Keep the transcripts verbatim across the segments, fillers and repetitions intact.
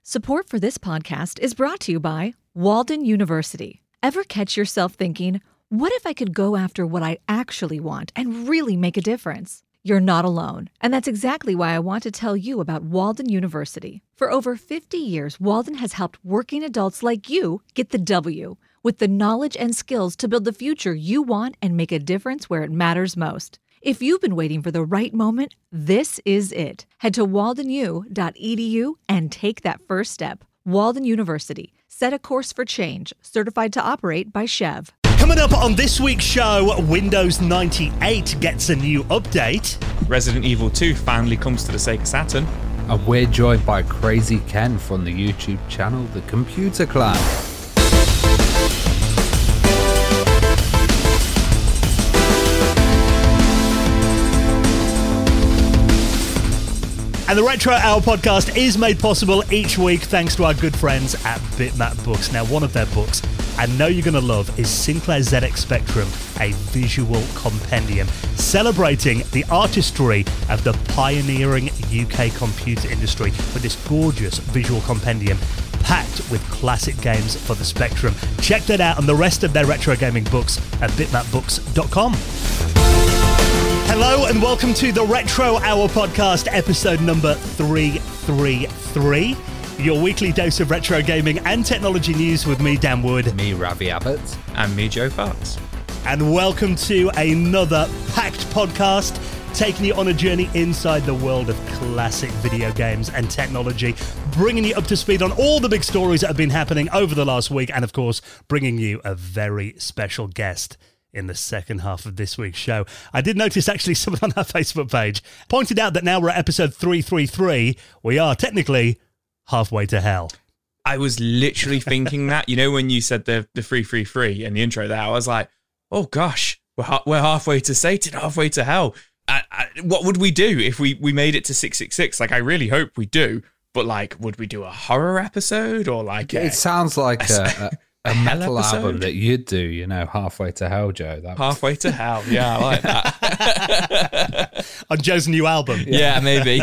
Support for this podcast is brought to you by Walden University. Ever catch yourself thinking, what if I could go after what I actually want and really make a difference? You're not alone, and that's exactly why I want to tell you about Walden University. For over fifty years, Walden has helped working adults like you get the W, with the knowledge and skills to build the future you want and make a difference where it matters most. If you've been waiting for the right moment, this is it. Head to walden u dot e d u and take that first step. Walden University. Set a course for change. Certified to operate by Chev. Coming up on this week's show, Windows ninety-eight gets a new update. Resident Evil two finally comes to the Sega Saturn. And we're joined by Crazy Ken from the YouTube channel The Computer Clan. And the Retro Hour podcast is made possible each week thanks to our good friends at Bitmap Books. Now, one of their books I know you're going to love is Sinclair Z X Spectrum, a visual compendium celebrating the artistry of the pioneering U K computer industry with this gorgeous visual compendium packed with classic games for the Spectrum. Check that out and the rest of their retro gaming books at bitmap books dot com. Hello and welcome to the Retro Hour podcast, episode number three thirty-three. Your weekly dose of retro gaming and technology news with me, Dan Wood. Me, Ravi Abbott. And me, Joe Fox. And welcome to another packed podcast, taking you on a journey inside the world of classic video games and technology, bringing you up to speed on all the big stories that have been happening over the last week, and of course, bringing you a very special guest in the second half of this week's show. I did notice actually someone on our Facebook page pointed out that now we're at episode three thirty-three, we are technically halfway to hell. I was literally thinking that, you know, when you said the the three three three in the intro there, I was like, oh gosh, we're ha- we're halfway to Satan, halfway to hell. I, I, what would we do if we, we made it to six six six? Like, I really hope we do, but like, would we do a horror episode or like a, it sounds like a, a, a a metal episode? album that you'd do, you know, halfway to hell, Joe. That halfway to hell? Yeah, I like that. On Joe's new album. Yeah, maybe.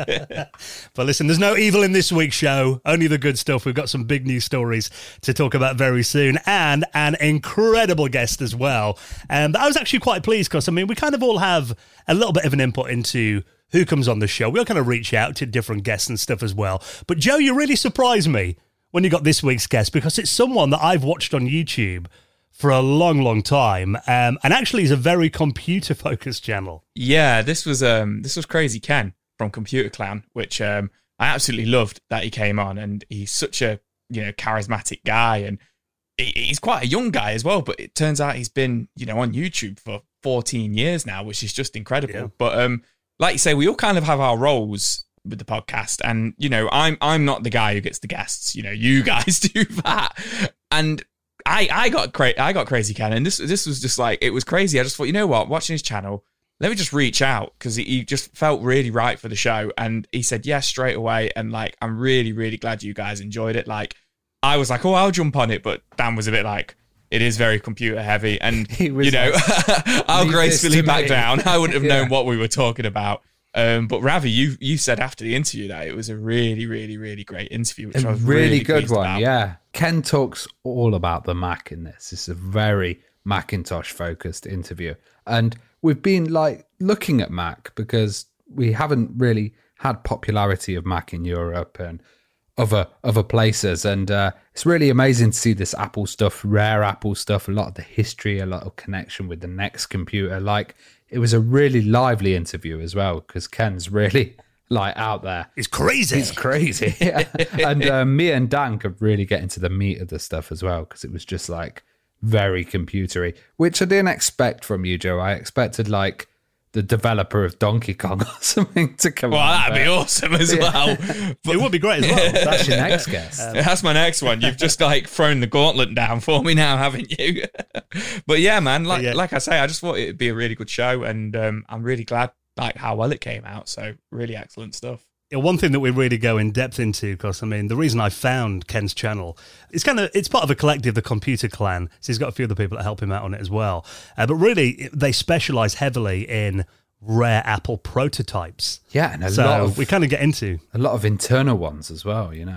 But listen, there's no evil in this week's show, only the good stuff. We've got some big news stories to talk about very soon, and an incredible guest as well. And I was actually quite pleased because, I mean, we kind of all have a little bit of an input into who comes on the show. We'll kind of reach out to different guests and stuff as well. But Joe, you really surprised me when you got this week's guest, because it's someone that I've watched on YouTube for a long, long time, um, and actually is a very computer-focused channel. Yeah, this was um, this was Crazy Ken from Computer Clan, which um, I absolutely loved that he came on, and he's such a you know charismatic guy, and he, he's quite a young guy as well. But it turns out he's been you know on YouTube for fourteen years now, which is just incredible. Yeah. But um, like you say, we all kind of have our roles with the podcast, and you know I'm I'm not the guy who gets the guests, you know you guys do that, and I I got cra- I got Crazy Ken, and this this was just like, it was crazy. I just thought, you know what, watching his channel, let me just reach out, because he, he just felt really right for the show, and he said yes straight away, and like I'm really really glad you guys enjoyed it. Like I was like, oh, I'll jump on it, but Dan was a bit like, it is very computer heavy, and you know like, I'll gracefully back down. I wouldn't have yeah. known what we were talking about. Um, but Ravi, you you said after the interview that it was a really, really, really great interview, which a I was really, really good one. About. Yeah, Ken talks all about the Mac in this. It's a very Macintosh focused interview, and we've been like looking at Mac because we haven't really had popularity of Mac in Europe and other other places, and uh, it's really amazing to see this Apple stuff, rare Apple stuff, a lot of the history, a lot of connection with the next computer. Like, it was a really lively interview as well, because Ken's really like out there. He's crazy. He's crazy. Yeah. And uh, me and Dan could really get into the meat of the stuff as well, because it was just like very computery, which I didn't expect from you, Joe. I expected like the developer of Donkey Kong or something to come well, on. Well, that'd but, be awesome as yeah. well. But it would be great as well. That's your next guest. Um, That's my next one. You've just like thrown the gauntlet down for me now, haven't you? But yeah, man, like yeah. like I say, I just thought it'd be a really good show, and um, I'm really glad like how well it came out. So really excellent stuff. Yeah, one thing that we really go in depth into, because I mean, the reason I found Ken's channel, it's kind of it's part of a collective, the Computer Clan. So he's got a few other people that help him out on it as well. Uh, but really, they specialize heavily in rare Apple prototypes. Yeah, and a so lot of we kind of get into a lot of internal ones as well. You know,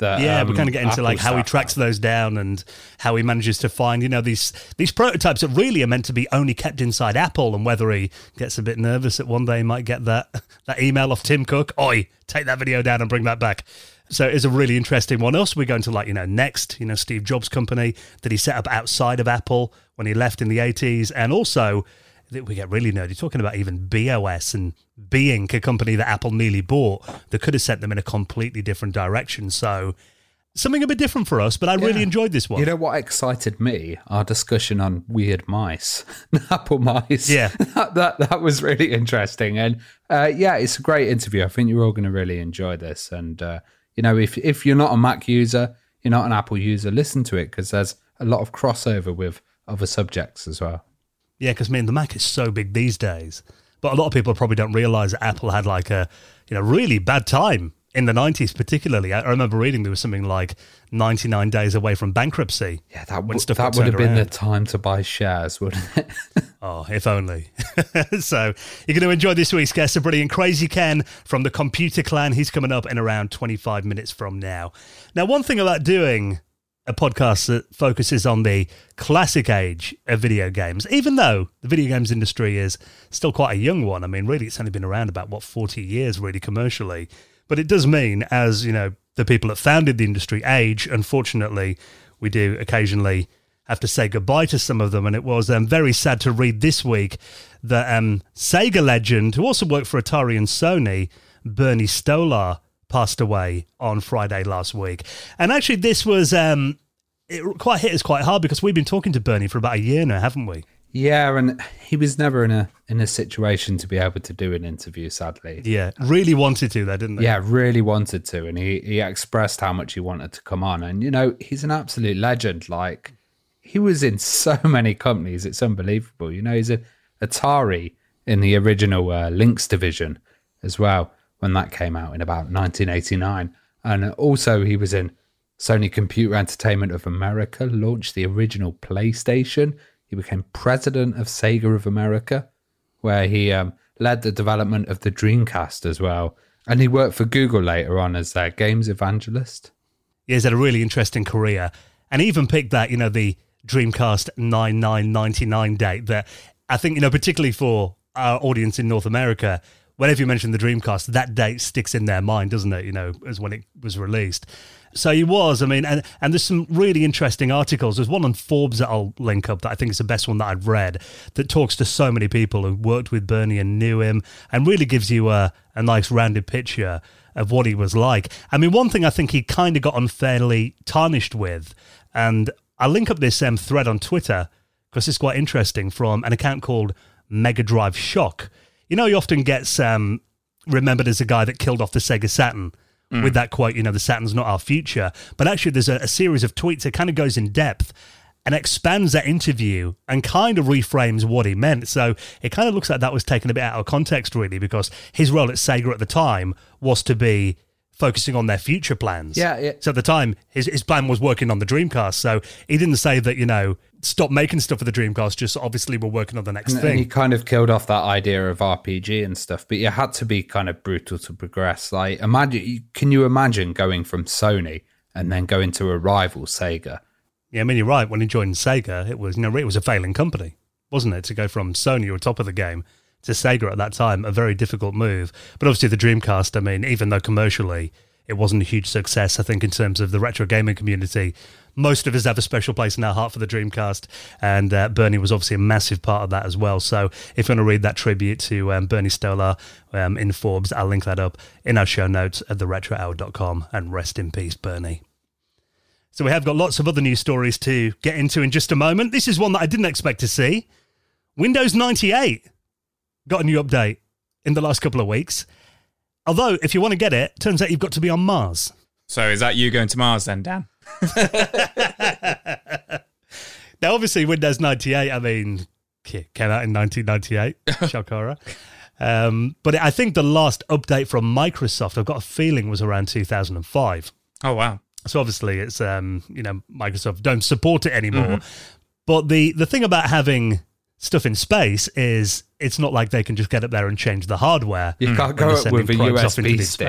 That, yeah, um, we're kind of getting into Apple like how he staff tracks have. those down and how he manages to find, you know, these these prototypes that really are meant to be only kept inside Apple, and whether he gets a bit nervous that one day he might get that that email off Tim Cook, oi, take that video down and bring that back. So it's a really interesting one. Also, we're going to like, you know, Next, you know, Steve Jobs' company that he set up outside of Apple when he left in the eighties. And also, we get really nerdy talking about even B O S and B-Ink, a company that Apple nearly bought that could have sent them in a completely different direction. So something a bit different for us, but I really Yeah. enjoyed this one. You know what excited me? Our discussion on weird mice, Apple mice. Yeah. that, that that was really interesting, and uh, yeah, it's a great interview. I think you're all going to really enjoy this. And uh, you know, if if you're not a Mac user, you're not an Apple user, listen to it because there's a lot of crossover with other subjects as well. Yeah, because I mean, the Mac is so big these days, but a lot of people probably don't realize that Apple had like a, you know, really bad time in the nineties, particularly. I remember reading there was something like ninety-nine days away from bankruptcy. Yeah, that when would stuff that got would have turned been the around. time to buy shares, wouldn't it? Oh, if only. So you're going to enjoy this week's guest, the brilliant Crazy Ken from the Computer Clan. He's coming up in around twenty-five minutes from now. Now, one thing about doing a podcast that focuses on the classic age of video games, even though the video games industry is still quite a young one. I mean, really, it's only been around about, what, forty years, really, commercially. But it does mean, as, you know, the people that founded the industry age, unfortunately, we do occasionally have to say goodbye to some of them. And it was um, very sad to read this week that um, Sega legend, who also worked for Atari and Sony, Bernie Stolar, passed away on Friday last week. And actually, this was um, it quite hit us quite hard because we've been talking to Bernie for about a year now, haven't we? Yeah, and he was never in a in a situation to be able to do an interview, sadly. Yeah, really wanted to, though, didn't they? Yeah, really wanted to, and he, he expressed how much he wanted to come on. And, you know, he's an absolute legend. Like, he was in so many companies, it's unbelievable. You know, he's at Atari in the original uh, Lynx division as well, when that came out in about nineteen eighty-nine. And also he was in Sony Computer Entertainment of America, launched the original PlayStation. He became president of Sega of America, where he um, led the development of the Dreamcast as well. And he worked for Google later on as their games evangelist. Yeah, he's had a really interesting career. And he even picked that, you know, the Dreamcast nine nine ninety-nine date that I think, you know, particularly for our audience in North America, whenever you mention the Dreamcast, that date sticks in their mind, doesn't it? You know, as when it was released. So he was, I mean, and, and there's some really interesting articles. There's one on Forbes that I'll link up that I think is the best one that I've read that talks to so many people who worked with Bernie and knew him and really gives you a, a nice rounded picture of what he was like. I mean, one thing I think he kind of got unfairly tarnished with, and I'll link up this um, thread on Twitter because it's quite interesting, from an account called Mega Drive Shock. You know, he often gets um, remembered as a guy that killed off the Sega Saturn mm. with that quote, you know, the Saturn's not our future. But actually, there's a, a series of tweets that kind of goes in depth and expands that interview and kind of reframes what he meant. So it kind of looks like that was taken a bit out of context, really, because his role at Sega at the time was to be focusing on their future plans. Yeah, yeah. So at the time, his, his plan was working on the Dreamcast. So he didn't say that, you know, stop making stuff for the Dreamcast, just obviously we're working on the next And, thing. and he kind of killed off that idea of R P G and stuff, but you had to be kind of brutal to progress. Like, imagine, can you imagine going from Sony and then going to a rival Sega? Yeah, I mean, you're right. When he joined Sega, it was, you know, it was a failing company, wasn't it? To go from Sony, or top of the game, to Sega at that time, a very difficult move. But obviously the Dreamcast, I mean, even though commercially it wasn't a huge success, I think in terms of the retro gaming community, most of us have a special place in our heart for the Dreamcast, and uh, Bernie was obviously a massive part of that as well. So if you want to read that tribute to um, Bernie Stolar um, in Forbes, I'll link that up in our show notes at the retro hour dot com, and rest in peace, Bernie. So we have got lots of other news stories to get into in just a moment. This is one that I didn't expect to see. Windows ninety-eight got a new update in the last couple of weeks. Although, if you want to get it, turns out you've got to be on Mars. So is that you going to Mars then, Dan? Now, obviously, Windows ninety-eight, I mean, came out in nineteen ninety-eight. Shock horror. Um, but I think the last update from Microsoft, I've got a feeling, was around two thousand five. Oh, wow. So obviously, it's, um, you know, Microsoft don't support it anymore. Mm-hmm. But the, the thing about having stuff in space is it's not like they can just get up there and change the hardware. You can't when go they're up sending with a probes U off S into B deep stick. space.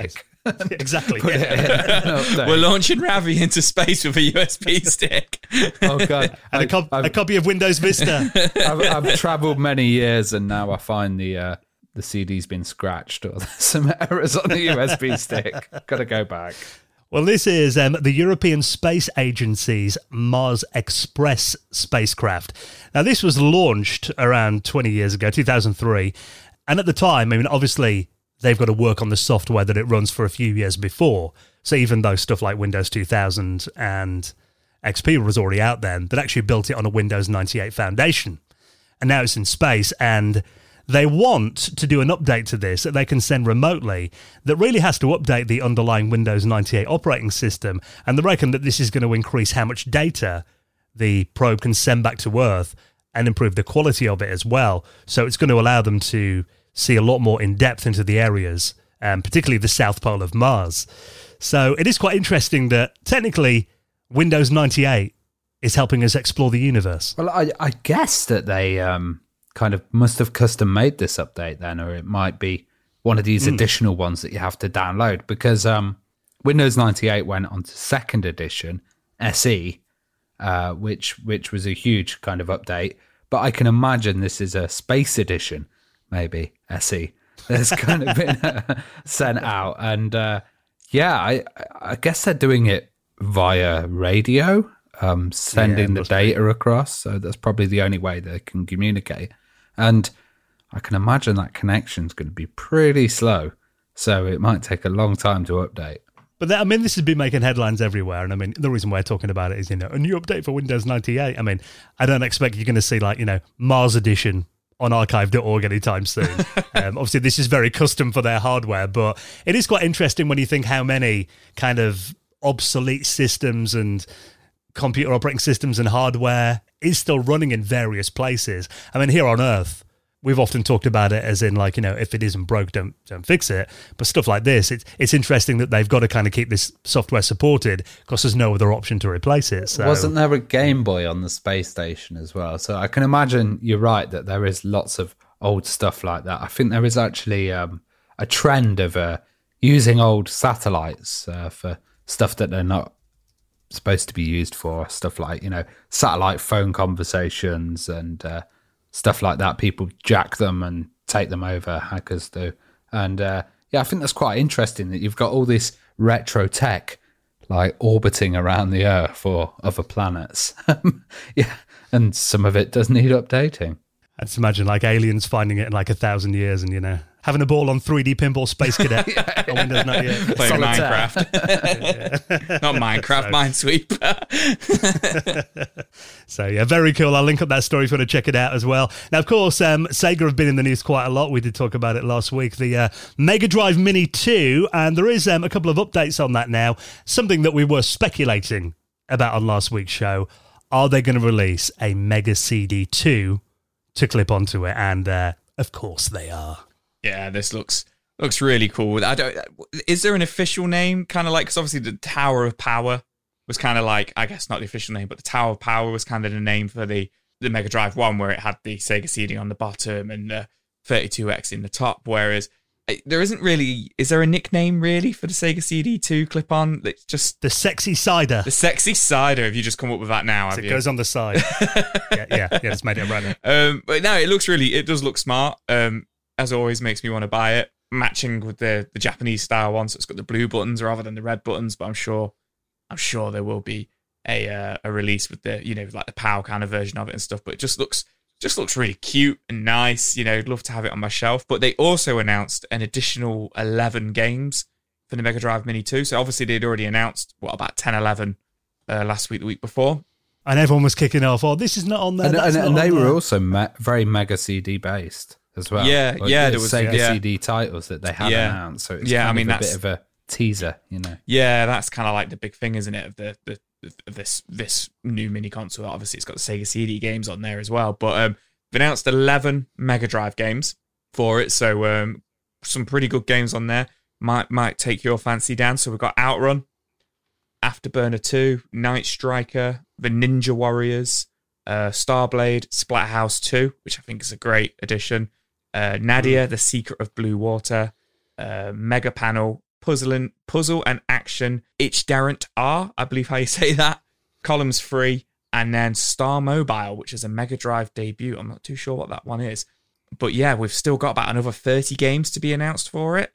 Exactly. Put it in an update. We're launching Ravi into space with a U S B stick. Oh god! And a, cop- I've, a copy of Windows Vista. I've, I've travelled many years, and now I find the uh, the C D's been scratched, or there's some errors on the U S B stick. Got to go back. Well, this is um, the European Space Agency's Mars Express spacecraft. Now, this was launched around twenty years ago, two thousand three. And at the time, I mean, obviously, they've got to work on the software that it runs for a few years before. So even though stuff like Windows two thousand and X P was already out then, they'd actually built it on a Windows ninety-eight foundation. And now it's in space, and they want to do an update to this that they can send remotely that really has to update the underlying Windows ninety-eight operating system. And they reckon that this is going to increase how much data the probe can send back to Earth and improve the quality of it as well. So it's going to allow them to see a lot more in depth into the areas, um, particularly the South Pole of Mars. So it is quite interesting that technically Windows ninety-eight is helping us explore the universe. Well, I, I guess that they um, kind of must have custom made this update then, or it might be one of these mm. additional ones that you have to download, because um, Windows ninety-eight went on to second edition, S E, uh, which which was a huge kind of update. But I can imagine this is a space edition, maybe, S E, that's kind of been uh, sent out. And uh, yeah, I, I guess they're doing it via radio, um, sending yeah, the data be. across. So that's probably the only way they can communicate. And I can imagine that connection's going to be pretty slow. So it might take a long time to update. But that, I mean, this has been making headlines everywhere. And I mean, the reason we're talking about it is, you know, a new update for Windows ninety-eight. I mean, I don't expect you're going to see like, you know, Mars Edition on archive dot org anytime soon. um, obviously, this is very custom for their hardware, but it is quite interesting when you think how many kind of obsolete systems and computer operating systems and hardware is still running in various places. I mean, here on Earth, we've often talked about it as in like, you know, if it isn't broke, don't don't fix it. But stuff like this, it's it's interesting that they've got to kind of keep this software supported because there's no other option to replace it. So. Wasn't there a Game Boy on the space station as well? So I can imagine you're right that there is lots of old stuff like that. I think there is actually um, a trend of uh, using old satellites uh, for stuff that they're not supposed to be used for. Stuff like, you know, satellite phone conversations and uh, stuff like that. People jack them and take them over, hackers do. And uh, yeah, I think that's quite interesting that you've got all this retro tech like orbiting around the Earth or other planets. Yeah, and some of it does need updating. I just imagine like aliens finding it in like a thousand years and, you know, having a ball on three D Pinball Space Cadet yeah, on Windows ninety-eight. Playing Minecraft. Not Minecraft, Minesweeper. So, yeah, very cool. I'll link up that story if you want to check it out as well. Now, of course, um, Sega have been in the news quite a lot. We did talk about it last week, the uh, Mega Drive Mini two, and there is um, a couple of updates on that now. Something that we were speculating about on last week's show. Are they going to release a Mega C D two to clip onto it? And, uh, of course, they are. Yeah, this looks looks really cool. I don't. Is there an official name? Kind of like, because obviously the Tower of Power was kind of like, I guess not the official name, but the Tower of Power was kind of the name for the the Mega Drive One, where it had the Sega C D on the bottom and the thirty-two X in the top. Whereas there isn't really. Is there a nickname really for the Sega C D two clip-on? It's just the Sexy Cider. The Sexy Cider. Have you just come up with that now? Have it you? goes on the side. yeah, yeah, yeah. It's made it right now. Um, but no, it looks really. It does look smart. Um. As always, makes me want to buy it. Matching with the, the Japanese style one, so it's got the blue buttons rather than the red buttons. But I'm sure, I'm sure there will be a uh, a release with the, you know, like the PAL kind of version of it and stuff. But it just looks just looks really cute and nice. You know, I'd love to have it on my shelf. But they also announced an additional eleven games for the Mega Drive Mini two. So obviously they'd already announced what about ten, eleven uh, last week, the week before. And everyone was kicking off. Oh, this is not on there. And, and, not and they on were there. also me- very Mega C D based as well. Yeah, like yeah, there was Sega yeah. C D titles that they had yeah. announced. So it's yeah, kind I mean, of a that's, bit of a teaser, you know. Yeah, that's kind of like the big thing, isn't it? Of the, the of this this new mini console. Obviously, it's got the Sega C D games on there as well. But um, they've announced eleven Mega Drive games for it, so um, some pretty good games on there. Might might take your fancy, Dan. So we've got Outrun, Afterburner two, Night Striker, The Ninja Warriors, uh, Starblade, Splatterhouse two, which I think is a great addition. Uh, Nadia, The Secret of Blue Water, uh, Mega Panel, puzzle and puzzle and action Ichdariant R, I believe how you say that. Columns free, and then Star Mobile, which is a Mega Drive debut. I'm not too sure what that one is, but yeah, we've still got about another thirty games to be announced for it.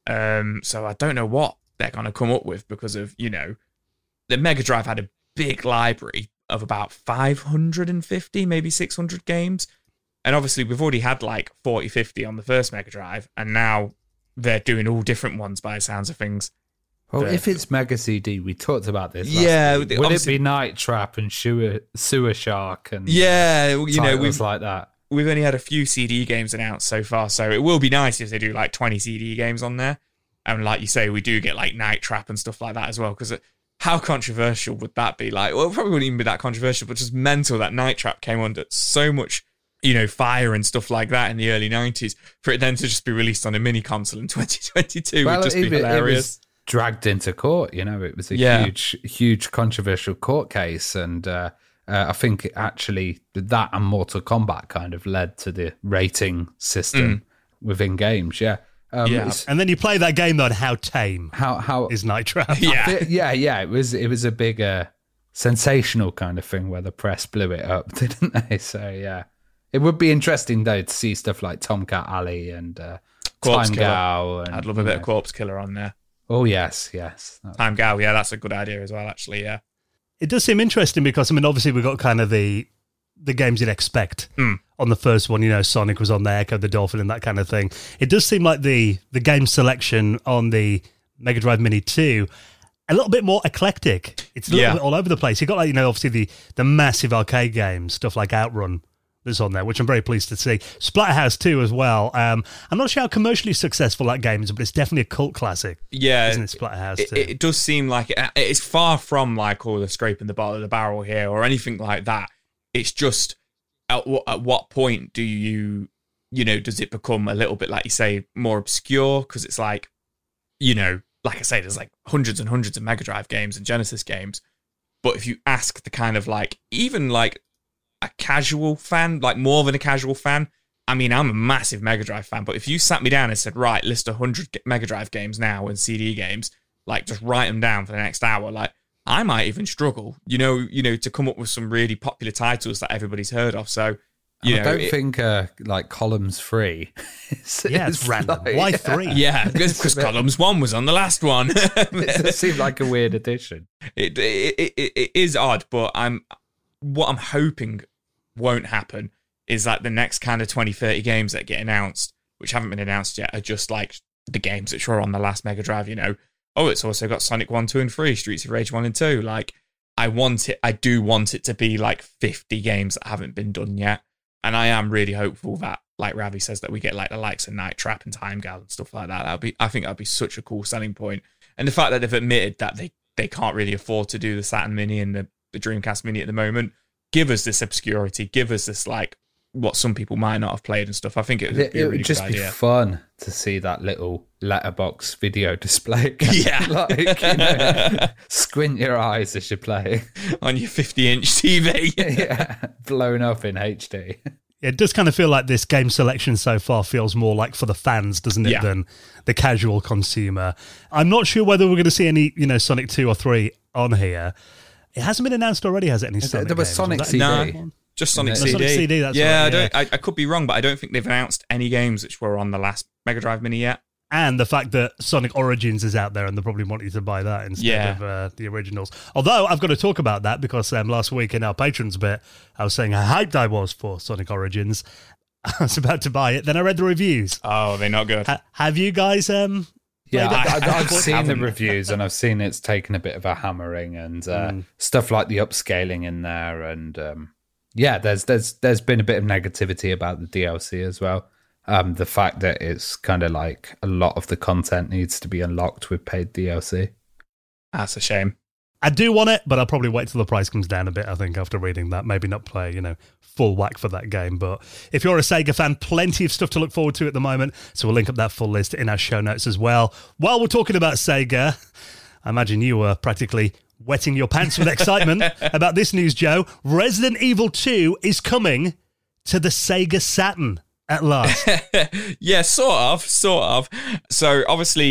Um, so I don't know what they're going to come up with because of, you know, the Mega Drive had a big library of about five hundred fifty, maybe six hundred games. And obviously we've already had like forty, fifty on the first Mega Drive, and now they're doing all different ones by the sounds of things. Well, The- if it's Mega C D, we talked about this. last Yeah, week. the- Would it obviously- be Night Trap and Sewer, Sewer Shark and Yeah, you know, titles we've like that? we've only had a few C D games announced so far, so it will be nice if they do like twenty C D games on there. And like you say, we do get like Night Trap and stuff like that as well, because how controversial would that be? Like, well, it probably wouldn't even be that controversial, but just mental that Night Trap came under so much, you know, fire and stuff like that in the early nineties, for it then to just be released on a mini console in twenty twenty-two would just be it, it hilarious. was dragged into court. You know, it was a Yeah. huge, huge controversial court case, and uh, uh, I think it actually that and Mortal Kombat kind of led to the rating system within games. Yeah, um, Yeah. it's- And then you play that game though, and how tame How how is Night Trap? Yeah. But yeah, yeah, it was it was a big uh, sensational kind of thing where the press blew it up, didn't they? So yeah, it would be interesting though to see stuff like Tomcat Alley and uh, Corpse Time Killer. Gal. And, I'd love a bit you of know. Corpse Killer on there. Oh yes, yes. That- Time Gal, yeah, that's a good idea as well, actually, yeah. It does seem interesting because I mean, obviously we've got kind of the the games you'd expect Mm. on the first one. You know, Sonic was on there, Echo the Dolphin, and that kind of thing. It does seem like the the game selection on the Mega Drive Mini two a little bit more eclectic. It's a little Yeah. bit all over the place. You've got like you know, obviously the the massive arcade games, stuff like Outrun that's on there, which I'm very pleased to see. Splatterhouse two as well. Um, I'm not sure how commercially successful that game is, but it's definitely a cult classic, Yeah, isn't it? Splatterhouse it, two. it does seem like it, it's far from like all the scraping the bottom of the barrel here or anything like that. It's just at what, at what point do you, you know, does it become a little bit, like you say, more obscure? Because it's like, you know, like I say, there's like hundreds and hundreds of Mega Drive games and Genesis games. But if you ask the kind of like, even like a casual fan, like more than a casual fan, I mean, I'm a massive Mega Drive fan, but if you sat me down and said, right, list one hundred Mega Drive games now and C D games, like just write them down for the next hour, like I might even struggle, you know, you know, to come up with some really popular titles that everybody's heard of. So, you I know, don't it- think uh, like columns free. it's, yeah, it's, random. like- Why three? yeah, because It's a bit- columns one was on the last one. It does seem like a weird addition. it, it, it, it is odd, but I'm what I'm hoping won't happen is that the next kind of twenty, thirty games that get announced, which haven't been announced yet, are just like the games which were on the last Mega Drive, you know. Oh, it's also got Sonic one, two, and three, Streets of Rage one and two. Like, I want it, I do want it to be like fifty games that haven't been done yet. And I am really hopeful that, like Ravi says, that we get like the likes of Night Trap and Time Gal and stuff like that. That'd be, I think that'd be such a cool selling point. And the fact that they've admitted that they, they can't really afford to do the Saturn Mini and the, the Dreamcast Mini at the moment, give us this obscurity, give us this like what some people might not have played and stuff. I think it would It, be it a would really just good be idea. fun to see that little letterbox video display. Yeah. like, you know, squint your eyes as you play. On your fifty inch T V. yeah, blown up in H D. It does kind of feel like this game selection so far feels more like for the fans, doesn't it, Yeah. than the casual consumer. I'm not sure whether we're going to see any, you know, Sonic two or three on here. It hasn't been announced already, has it? Any Sonic there was games? Sonic that- C D. No. Just Sonic No, C D. Sonic C D, that's yeah, right, I don't. yeah. I, I could be wrong, but I don't think they've announced any games which were on the last Mega Drive Mini yet. And the fact that Sonic Origins is out there and they probably want you to buy that instead Yeah. of uh, the originals. Although I've got to talk about that because um, last week in our patrons bit, I was saying how hyped I was for Sonic Origins. I was about to buy it. Then I read the reviews. Oh, they're not good. Ha- have you guys... Um, Yeah, played it? I, I, I've seen the haven't. reviews and I've seen it's taken a bit of a hammering and uh, Mm. stuff like the upscaling in there, and um, yeah, there's there's there's been a bit of negativity about the D L C as well. Um, the fact that it's kind of like a lot of the content needs to be unlocked with paid D L C. That's a shame. I do want it, but I'll probably wait till the price comes down a bit, I think, after reading that. Maybe not play, you know, full whack for that game. But if you're a Sega fan, plenty of stuff to look forward to at the moment. So we'll link up that full list in our show notes as well. While we're talking about Sega, I imagine you were practically wetting your pants with excitement about this news, Joe. Resident Evil two is coming to the Sega Saturn at last. Yeah, sort of, sort of. So obviously,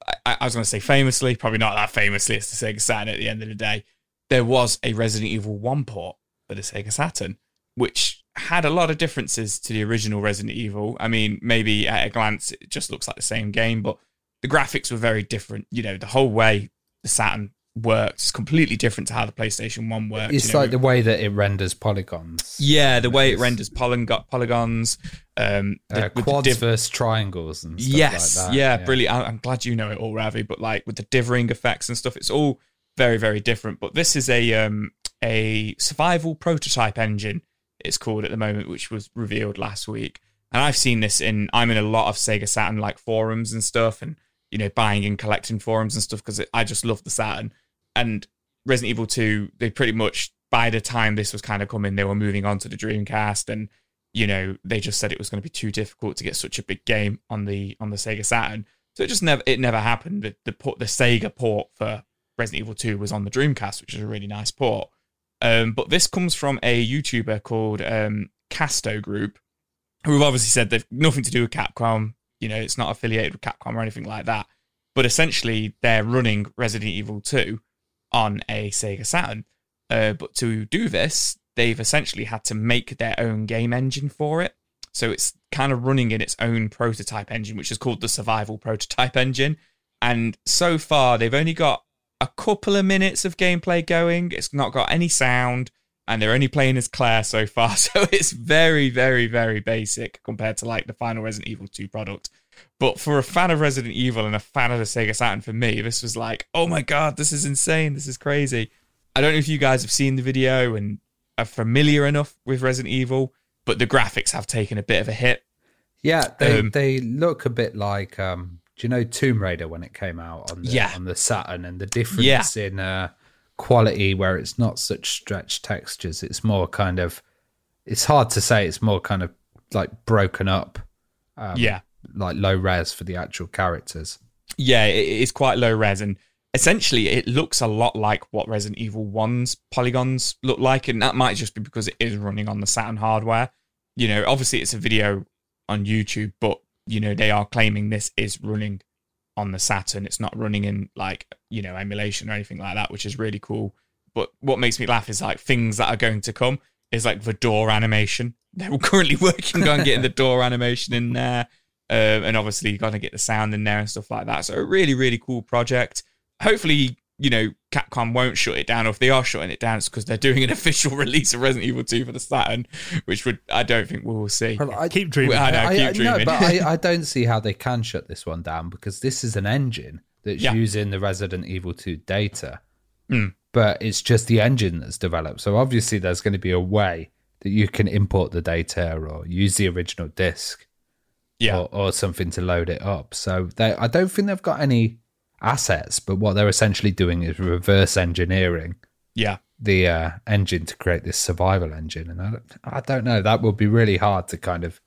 I, I was going to say famously, probably not that famously, it's the Sega Saturn at the end of the day, there was a Resident Evil one port for the Sega Saturn, which had a lot of differences to the original Resident Evil. I mean, maybe at a glance, it just looks like the same game, but the graphics were very different. You know, the whole way the Saturn works is completely different to how the PlayStation one works. It's you know, like the way that it renders polygons. Yeah, the way it renders polygon- polygons. Um, the, Uh, with the quads diff- versus triangles and stuff yes, like that. yeah, brilliant. I- I'm glad you know it all, Ravi. But like with the dithering effects and stuff, it's all very, very different. But this is a um, a survival prototype engine, it's called at the moment, which was revealed last week. And I've seen this in, I'm in a lot of Sega Saturn like forums and stuff, and you know, buying and collecting forums and stuff because I just love the Saturn. And Resident Evil two, they pretty much, by the time this was kind of coming, they were moving on to the Dreamcast, and you know, they just said it was going to be too difficult to get such a big game on the on the Sega Saturn. So it just never it never happened. The the, port, the Sega port for Resident Evil two was on the Dreamcast, which is a really nice port. Um, but this comes from a YouTuber called um, Casto Group, who have obviously said they've nothing to do with Capcom. You know, it's not affiliated with Capcom or anything like that. But essentially, they're running Resident Evil two on a Sega Saturn. Uh, but to do this, they've essentially had to make their own game engine for it. So it's kind of running in its own prototype engine, which is called the Survival Prototype Engine. And so far, they've only got a couple of minutes of gameplay going. It's not got any sound, and they're only playing as Claire so far. So it's very, very, very basic compared to like the final Resident Evil two product. But for a fan of Resident Evil and a fan of the Sega Saturn, for me, this was like, oh my God, this is insane. This is crazy. I don't know if you guys have seen the video and are familiar enough with Resident Evil, but the graphics have taken a bit of a hit. Yeah, they Um, they look a bit like, um, do you know Tomb Raider when it came out on the, Yeah. on the Saturn, and the difference Yeah. in uh, quality where it's not such stretched textures, it's more kind of, it's hard to say, it's more kind of like broken up, um, Yeah. like low res for the actual characters. Yeah, it is quite low res, and essentially it looks a lot like what Resident Evil one's polygons look like, and that might just be because it is running on the Saturn hardware. You know, obviously it's a video on YouTube, but, you know, they are claiming this is running on the Saturn. It's not running in, like, you know, emulation or anything like that, which is really cool. But what makes me laugh is, like, things that are going to come is, like, the door animation. They're currently working on getting the door animation in there. Uh, and obviously, you've got to get the sound in there and stuff like that. So a really, really cool project. Hopefully, you know, Capcom won't shut it down. Or if they are shutting it down, it's because they're doing an official release of Resident Evil two for the Saturn, which would I don't think we will see. Well, I, Keep dreaming. I know, I, keep I, dreaming. No, but I, I don't see how they can shut this one down, because this is an engine that's Yeah. using the Resident Evil two data, Mm. but it's just the engine that's developed. So obviously there's going to be a way that you can import the data or use the original disc, Yeah. or, or something to load it up. So they, I don't think they've got any assets, but what they're essentially doing is reverse engineering Yeah. the uh, engine to create this survival engine. And I don't, I don't know, that would be really hard to kind of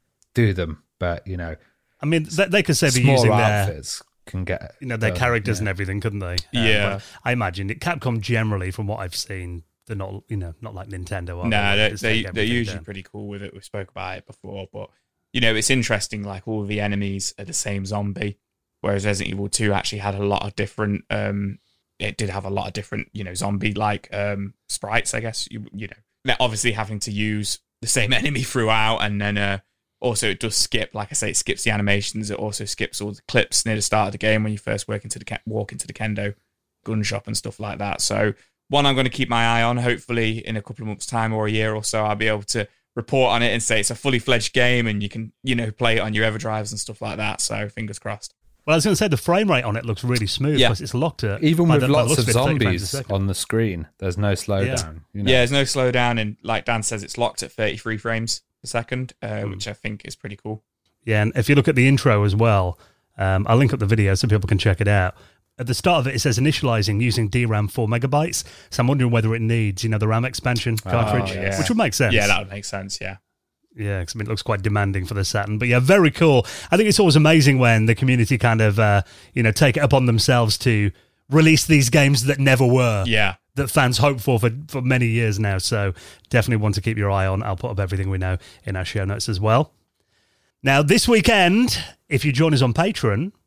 do them. But, you know, I mean, they, they could say they're small using their, outfits can get, you know, their done, characters yeah. and everything, couldn't they? Yeah. but I imagine it. Capcom generally, from what I've seen, they're not, you know, not like Nintendo. Are No, they? they, Just they, take they're everything usually down. pretty cool with it. We spoke about it before, but, you know, it's interesting, like, all the enemies are the same zombie, whereas Resident Evil two actually had a lot of different, um, it did have a lot of different, you know, zombie-like um, sprites, I guess, you, you know. They're obviously having to use the same enemy throughout, and then uh, also it does skip, like I say, it skips the animations, it also skips all the clips near the start of the game when you first work into the ke- walk into the Kendo gun shop and stuff like that. So, one I'm going to keep my eye on. Hopefully in a couple of months' time or a year or so, I'll be able to report on it and say it's a fully fledged game and you can, you know, play it on your EverDrives and stuff like that. So fingers crossed. Well, I was going to say the frame rate on it looks really smooth Yeah. because it's locked at Even by with the- by the lots looks of it, thirty frames a zombies second. on the screen, there's no slowdown. You know? Yeah, there's no slowdown, and like Dan says, it's locked at thirty-three frames per second, uh, Mm. which I think is pretty cool. Yeah, and if you look at the intro as well, um, I'll link up the video so people can check it out. At the start of it, it says initializing using D RAM four megabytes. So I'm wondering whether it needs, you know, the RAM expansion cartridge, yeah. which would make sense. Yeah, that would make sense. Yeah. Yeah, because I mean, it looks quite demanding for the Saturn. But yeah, very cool. I think it's always amazing when the community kind of, uh, you know, take it upon themselves to release these games that never were, Yeah. that fans hope for, for for many years now. So definitely one to keep your eye on. I'll put up everything we know in our show notes as well. Now, this weekend, if you join us on Patreon,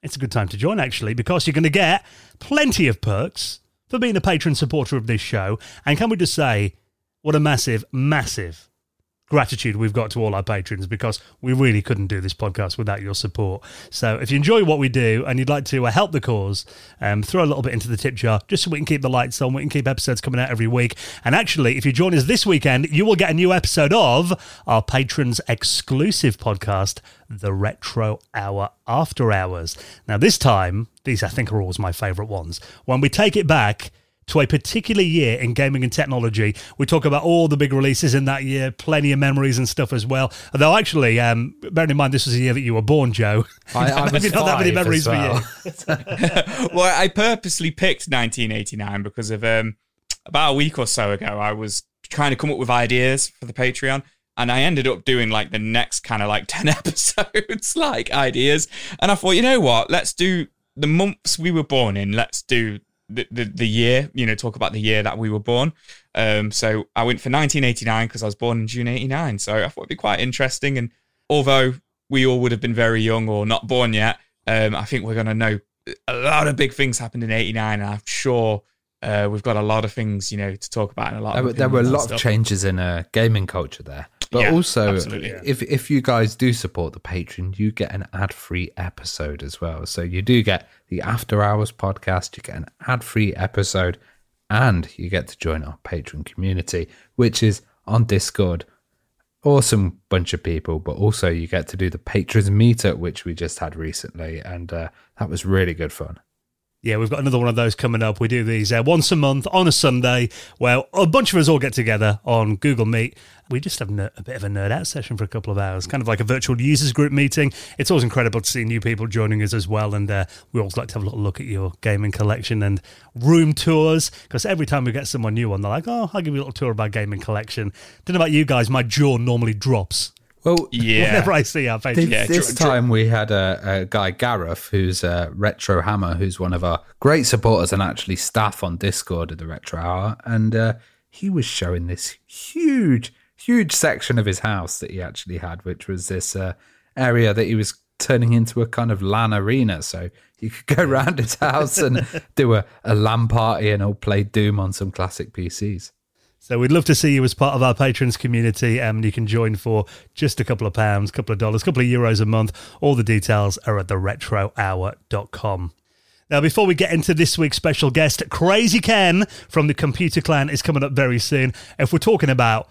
it's a good time to join, actually, because you're going to get plenty of perks for being a patron supporter of this show. And can we just say, what a massive, massive gratitude we've got to all our patrons, because we really couldn't do this podcast without your support. So if you enjoy what we do and you'd like to uh, help the cause, um, throw a little bit into the tip jar just so we can keep the lights on, we can keep episodes coming out every week. And actually, if you join us this weekend, you will get a new episode of our patrons exclusive podcast, The Retro Hour After Hours. Now this time, these I think are always my favourite ones, when we take it back to a particular year in gaming and technology. We talk about all the big releases in that year, plenty of memories and stuff as well. Although actually, um, bearing in mind this was the year that you were born, Joe. I, I was maybe not that many memories well. for you. Well, I purposely picked nineteen eighty-nine because of um, about a week or so ago, I was trying to come up with ideas for the Patreon. And I ended up doing like the next kind of like ten episodes, like ideas. And I thought, you know what? Let's do the months we were born in. Let's do The, the the year, you know, talk about the year that we were born. Um, so I went for nineteen eighty-nine because I was born in June eighty-nine. So I thought it'd be quite interesting. And although we all would have been very young or not born yet, um, I think we're going to know a lot of big things happened in eighty-nine. And I'm sure uh, we've got a lot of things, you know, to talk about. And a lot There, of were- there were a opinions and lot of stuff. changes in uh, gaming culture there. But Yeah, also, absolutely, yeah. if if you guys do support the Patreon, you get an ad-free episode as well. So you do get the After Hours podcast, you get an ad-free episode, and you get to join our Patreon community, which is on Discord. Awesome bunch of people, but also you get to do the Patrons Meetup, which we just had recently, and uh, that was really good fun. Yeah, we've got another one of those coming up. We do these uh, once a month on a Sunday where a bunch of us all get together on Google Meet. We just have ner- a bit of a nerd out session for a couple of hours, kind of like a virtual users group meeting. It's always incredible to see new people joining us as well. And uh, we always like to have a little look at your gaming collection and room tours, because every time we get someone new on, they're like, oh, I'll give you a little tour of my gaming collection. Don't know about you guys, my jaw normally drops Well, Yeah. whenever I see our This, page. Yeah, this dr- dr- time we had a, a guy, Gareth, who's a Retro Hammer, who's one of our great supporters and actually staff on Discord at the Retro Hour. And uh, he was showing this huge, huge section of his house that he actually had, which was this uh, area that he was turning into a kind of LAN arena. So you could go around his house and do a, a LAN party and all play Doom on some classic P Cs. So we'd love to see you as part of our patrons community, and you can join for just a couple of pounds, a couple of dollars, a couple of euros a month. All the details are at the retro hour dot com. Now, before we get into this week's special guest, Crazy Ken from the Computer Clan is coming up very soon. If we're talking about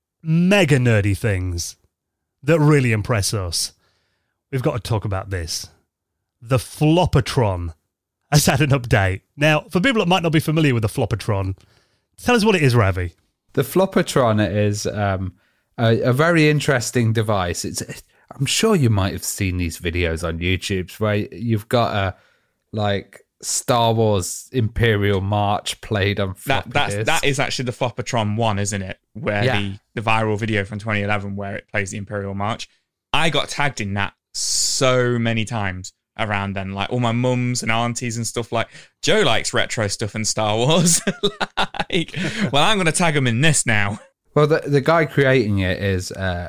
mega nerdy things that really impress us, we've got to talk about this. The Flopatron has had an update. Now, for people that might not be familiar with the Flopatron, tell us what it is, Ravi. The Flopatron is um, a, a very interesting device. It's, I'm sure you might have seen these videos on YouTube where you've got a like Star Wars Imperial March played on floppy That that's, disk. that is actually the Flopatron one, isn't it? Where Yeah. the, the viral video from twenty eleven where it plays the Imperial March. I got tagged in that so many times around then. Like all my mums and aunties and stuff, like, Joe likes retro stuff and Star Wars. Like, well, I'm going to tag him in this now. Well, the the guy creating it is uh,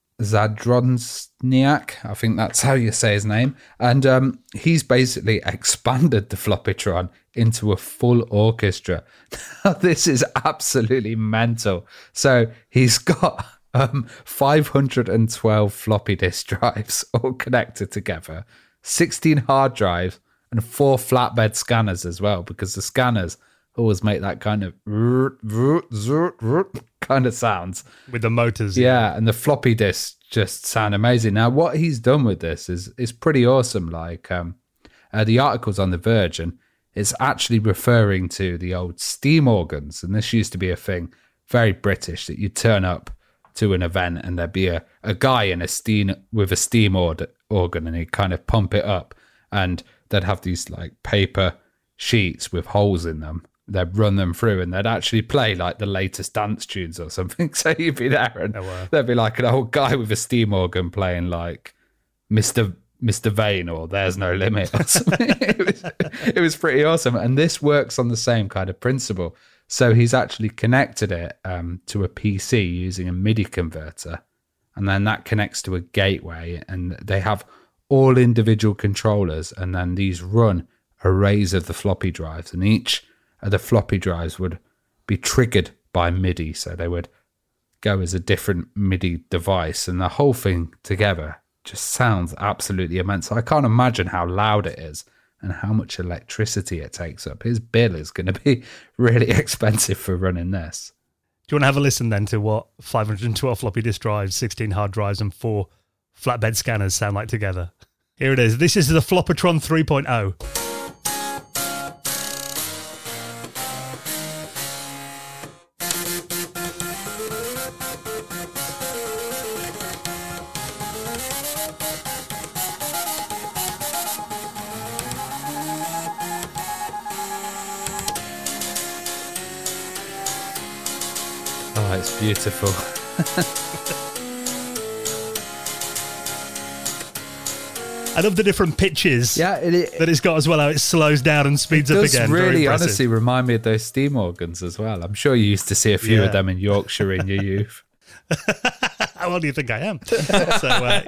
Zadronsniak. I think that's how you say his name. And um, he's basically expanded the Flopatron into a full orchestra. This is absolutely mental. So he's got um, five hundred twelve floppy disk drives all connected together, sixteen hard drives, and four flatbed scanners as well, because the scanners always make that kind of kind of sounds. With the motors. Yeah, and the floppy disks just sound amazing. Now, what he's done with this is is pretty awesome. Like um, uh, the article's on The Verge, and it's actually referring to the old steam organs. And this used to be a thing, very British, that you'd turn up to an event and there'd be a, a guy in a steam with a steam order, organ, and he'd kind of pump it up, and they'd have these like paper sheets with holes in them. They'd run them through and they'd actually play like the latest dance tunes or something. So you'd be there and Oh, wow. there'd be like an old guy with a steam organ playing like Mister Mister Vane or There's No Limit or something. it, was, it was pretty awesome. And this works on the same kind of principle. So he's actually connected it um, to a P C using a MIDI converter. And then that connects to a gateway, and they have all individual controllers, and then these run arrays of the floppy drives, and each of the floppy drives would be triggered by MIDI, so they would go as a different MIDI device, and the whole thing together just sounds absolutely immense. I can't imagine how loud it is and how much electricity it takes up. His bill is going to be really expensive for running this. Do you want to have a listen then to what five hundred twelve floppy disk drives, sixteen hard drives, and four flatbed scanners sound like together? Here it is. This is the Floppatron three point oh. Oh, it's beautiful. I love the different pitches Yeah, it, it, that it's got as well, how it slows down and speeds it up does again. Very really impressive. honestly remind me of those steam organs as well. I'm sure you used to see a few Yeah. of them in Yorkshire in your youth. How old do you think I am? so, uh,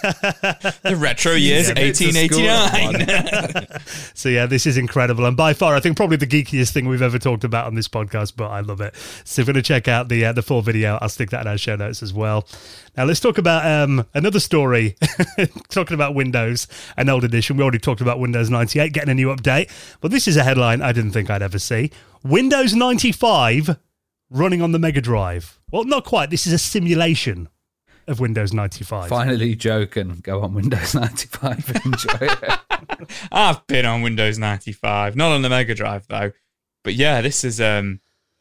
The retro years, Yeah, been to eighteen eighty-nine. so yeah, this is incredible, and by far, I think probably the geekiest thing we've ever talked about on this podcast. But I love it. So if you're going to check out the uh, the full video, I'll stick that in our show notes as well. Now let's talk about um, another story. Talking about Windows, an old edition. We already talked about Windows ninety-eight getting a new update, but this is a headline I didn't think I'd ever see. Windows ninety-five running on the Mega Drive. Well, not quite. This is a simulation of Windows ninety-five. Finally, Joe can go on Windows ninety-five and enjoy it. I've been on Windows ninety-five, not on the Mega Drive though. But yeah, this is um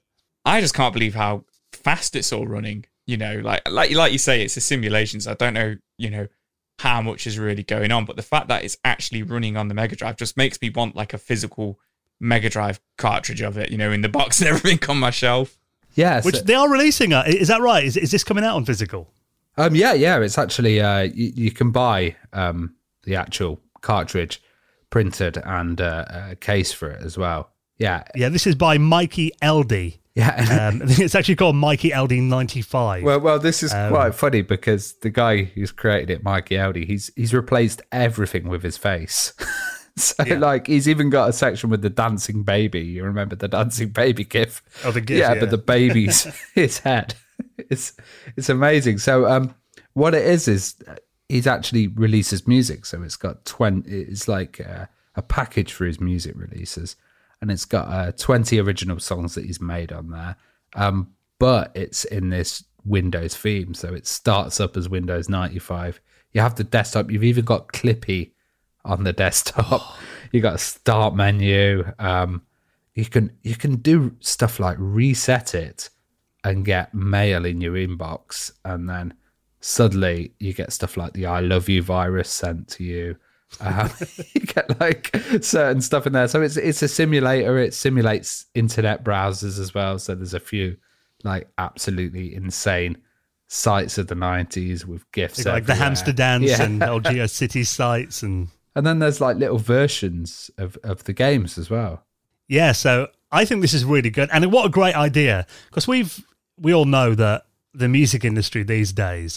I just can't believe how fast it's all running. You know, like like like you say, it's a simulation, so I don't know, you know, how much is really going on. But the fact that it's actually running on the Mega Drive just makes me want like a physical Mega Drive cartridge of it, you know, in the box and everything on my shelf. Yeah, Which so- they are releasing. Uh, is that right? Is, is this coming out on physical? Um, yeah, yeah. It's actually uh, you, you can buy um, the actual cartridge printed and uh, a case for it as well. Yeah, Yeah, this is by Mikey L D. yeah. Um, it's actually called Mikey L D ninety-five. well, well, this is Um, quite funny because the guy who's created it, Mikey Aldi, he's he's replaced everything with his face. So, Yeah. like, he's even got a section with the dancing baby. You remember the dancing baby gif? Oh, the GIF, yeah, yeah. but the baby's his head. It's it's amazing. So, um, what it is is he's actually releases music. So it's got twenty. It's like uh, a package for his music releases, and it's got uh, twenty original songs that he's made on there. Um, but it's in this Windows theme, so it starts up as Windows ninety-five. You have the desktop. You've even got Clippy on the desktop. You got a start menu. Um, you can you can do stuff like reset it and get mail in your inbox, and then suddenly you get stuff like the I love you virus sent to you. Um, you get like certain stuff in there. So it's it's a simulator. It simulates internet browsers as well. So there's a few like absolutely insane sites of the nineties with GIFs. like the everywhere. Hamster Dance Yeah. and L G O City sites. And And then there's like little versions of, of the games as well. yeah, so I think this is really good. And what a great idea. Because we've we all know that the music industry these days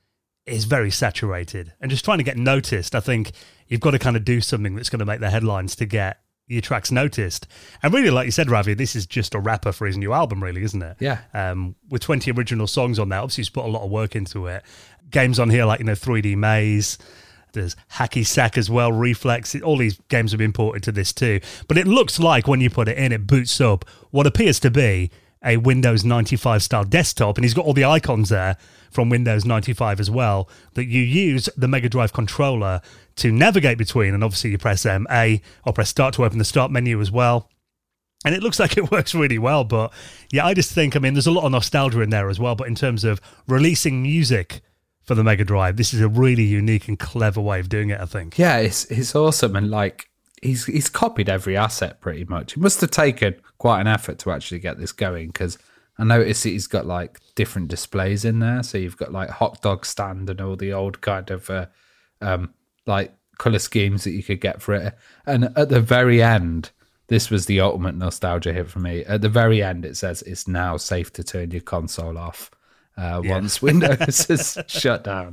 is very saturated. And just trying to get noticed, I think you've got to kind of do something that's going to make the headlines to get your tracks noticed. And really, like you said, Ravi, this is just a wrapper for his new album, really, isn't it? Yeah. Um, with twenty original songs on there, obviously he's put a lot of work into it. Games on here like, you know, three D Maze, there's Hacky Sack as well, Reflex. All these games have been ported to this too. But it looks like when you put it in, it boots up what appears to be a Windows ninety-five style desktop. And he's got all the icons there from Windows ninety-five as well that you use the Mega Drive controller to navigate between. And obviously you press um, A or press start to open the start menu as well. And it looks like it works really well. But yeah, I just think, I mean, there's a lot of nostalgia in there as well. But in terms of releasing music for the Mega Drive, this is a really unique and clever way of doing it, I think. Yeah, it's it's awesome. And like he's he's copied every asset pretty much. It must have taken quite an effort to actually get this going, because I noticed he's got like different displays in there. So you've got like hot dog stand and all the old kind of uh, um, like color schemes that you could get for it. And at the very end, this was the ultimate nostalgia hit for me. At the very end, it says it's now safe to turn your console off uh, Yeah. once Windows is shut down.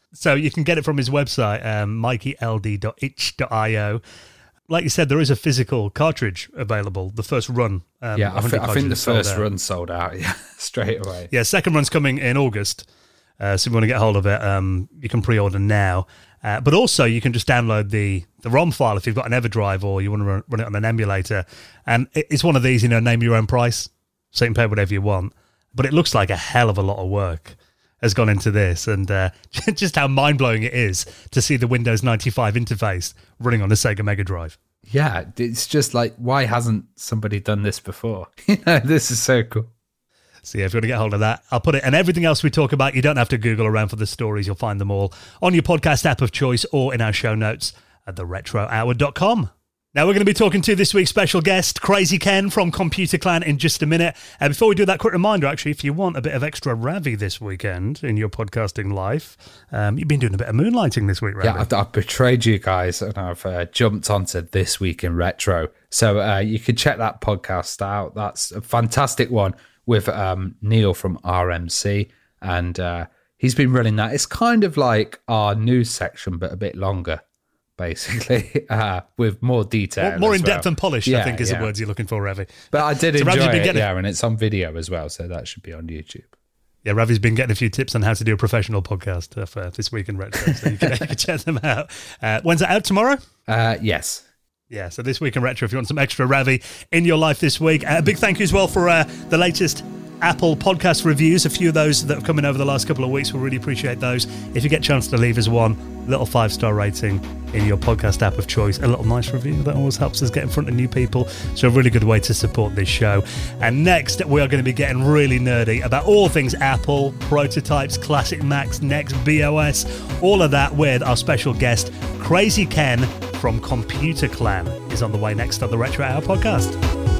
So you can get it from his website, um, mikey l d dot itch dot i o. Like you said, there is a physical cartridge available. The first run. Um, yeah, I, th- I think the first out. run sold out. Yeah, straight away. Yeah, second run's coming in August. Uh, so if you want to get hold of it, um, you can pre-order now. Uh, but also, you can just download the, the ROM file if you've got an EverDrive or you want to run, run it on an emulator. And it, it's one of these, you know, name your own price, so you can pay whatever you want. But it looks like a hell of a lot of work has gone into this, and uh, just how mind-blowing it is to see the Windows ninety-five interface running on a Sega Mega Drive. Yeah, it's just like, why hasn't somebody done this before? You know, this is so cool. So yeah, if you want to get hold of that, I'll put it. And everything else we talk about, you don't have to Google around for the stories. You'll find them all on your podcast app of choice or in our show notes at the retro hour dot com. Now we're going to be talking to this week's special guest, Crazy Ken from Computer Clan, in just a minute. And before we do that, quick reminder, actually, if you want a bit of extra Ravi this weekend in your podcasting life, um, you've been doing a bit of moonlighting this week, Ravi. Yeah, I've, I've betrayed you guys, and I've uh, jumped onto This Week in Retro. So uh, you can check that podcast out. That's a fantastic one with um, Neil from R M C, and uh, he's been running that. It's kind of like our news section, but a bit longer, basically, uh, with more detail. More, more in well. depth and polished, yeah, I think, is yeah. the words you're looking for, Ravi. But I did so enjoy Ravi's been it, getting... yeah, and it's on video as well, so that should be on YouTube. Yeah, Ravi's been getting a few tips on how to do a professional podcast uh, for This Week in Retro, so you can, you can check them out. Uh, when's it out, tomorrow? Uh, yes. Yeah, so This Week in Retro, if you want some extra Ravi in your life this week. Uh, a big thank you as well for uh, the latest Apple podcast reviews. A few of those that have come in over the last couple of weeks. We'll really appreciate those. If you get a chance to leave us one little five-star rating in your podcast app of choice, a little nice review, that always helps us get in front of new people. So a really good way to support this show. And next, we are going to be getting really nerdy about all things Apple, prototypes, classic Macs, next B O S, all of that with our special guest, Crazy Ken from Computer Clan, is on the way next on the Retro Hour podcast.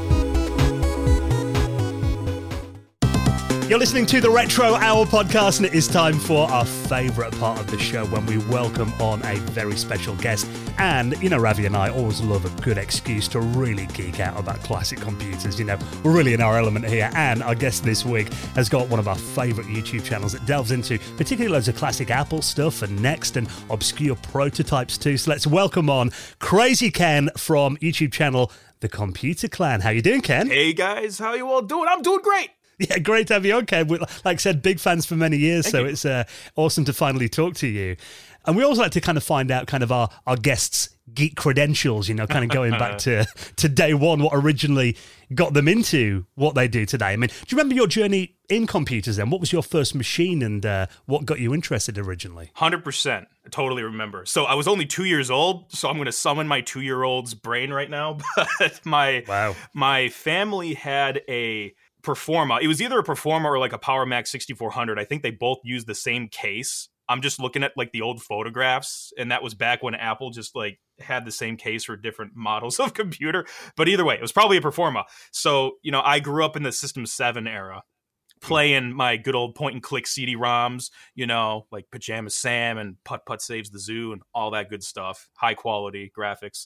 You're listening to the Retro Hour podcast, and it is time for our favourite part of the show when we welcome on a very special guest. And, you know, Ravi and I always love a good excuse to really geek out about classic computers. You know, we're really in our element here. And our guest this week has got one of our favourite YouTube channels that delves into particularly loads of classic Apple stuff and Next and obscure prototypes too. So let's welcome on Crazy Ken from YouTube channel The Computer Clan. How you doing, Ken? Hey guys, how you all doing? I'm doing great. Yeah, great to have you on, Ken. We're, like I said, big fans for many years, Thank so you. it's uh, awesome to finally talk to you. And we also like to kind of find out kind of our, our guests' geek credentials, you know, kind of going back to, to day one, what originally got them into what they do today. I mean, do you remember your journey in computers then? What was your first machine and uh, what got you interested originally? one hundred percent. I totally remember. So I was only two years old, so I'm going to summon my two-year-old's brain right now. But my, Wow. my family had a Performa. It was either a Performa or like a Power Mac sixty-four hundred. I think they both used the same case. I'm just looking at like the old photographs, and that was back when Apple just like had the same case for different models of computer. But either way, it was probably a Performa. So, you know, I grew up in the System seven era, playing my good old point and click C D ROMs, you know, like Pajama Sam and Putt Putt Saves the Zoo and all that good stuff. High quality graphics.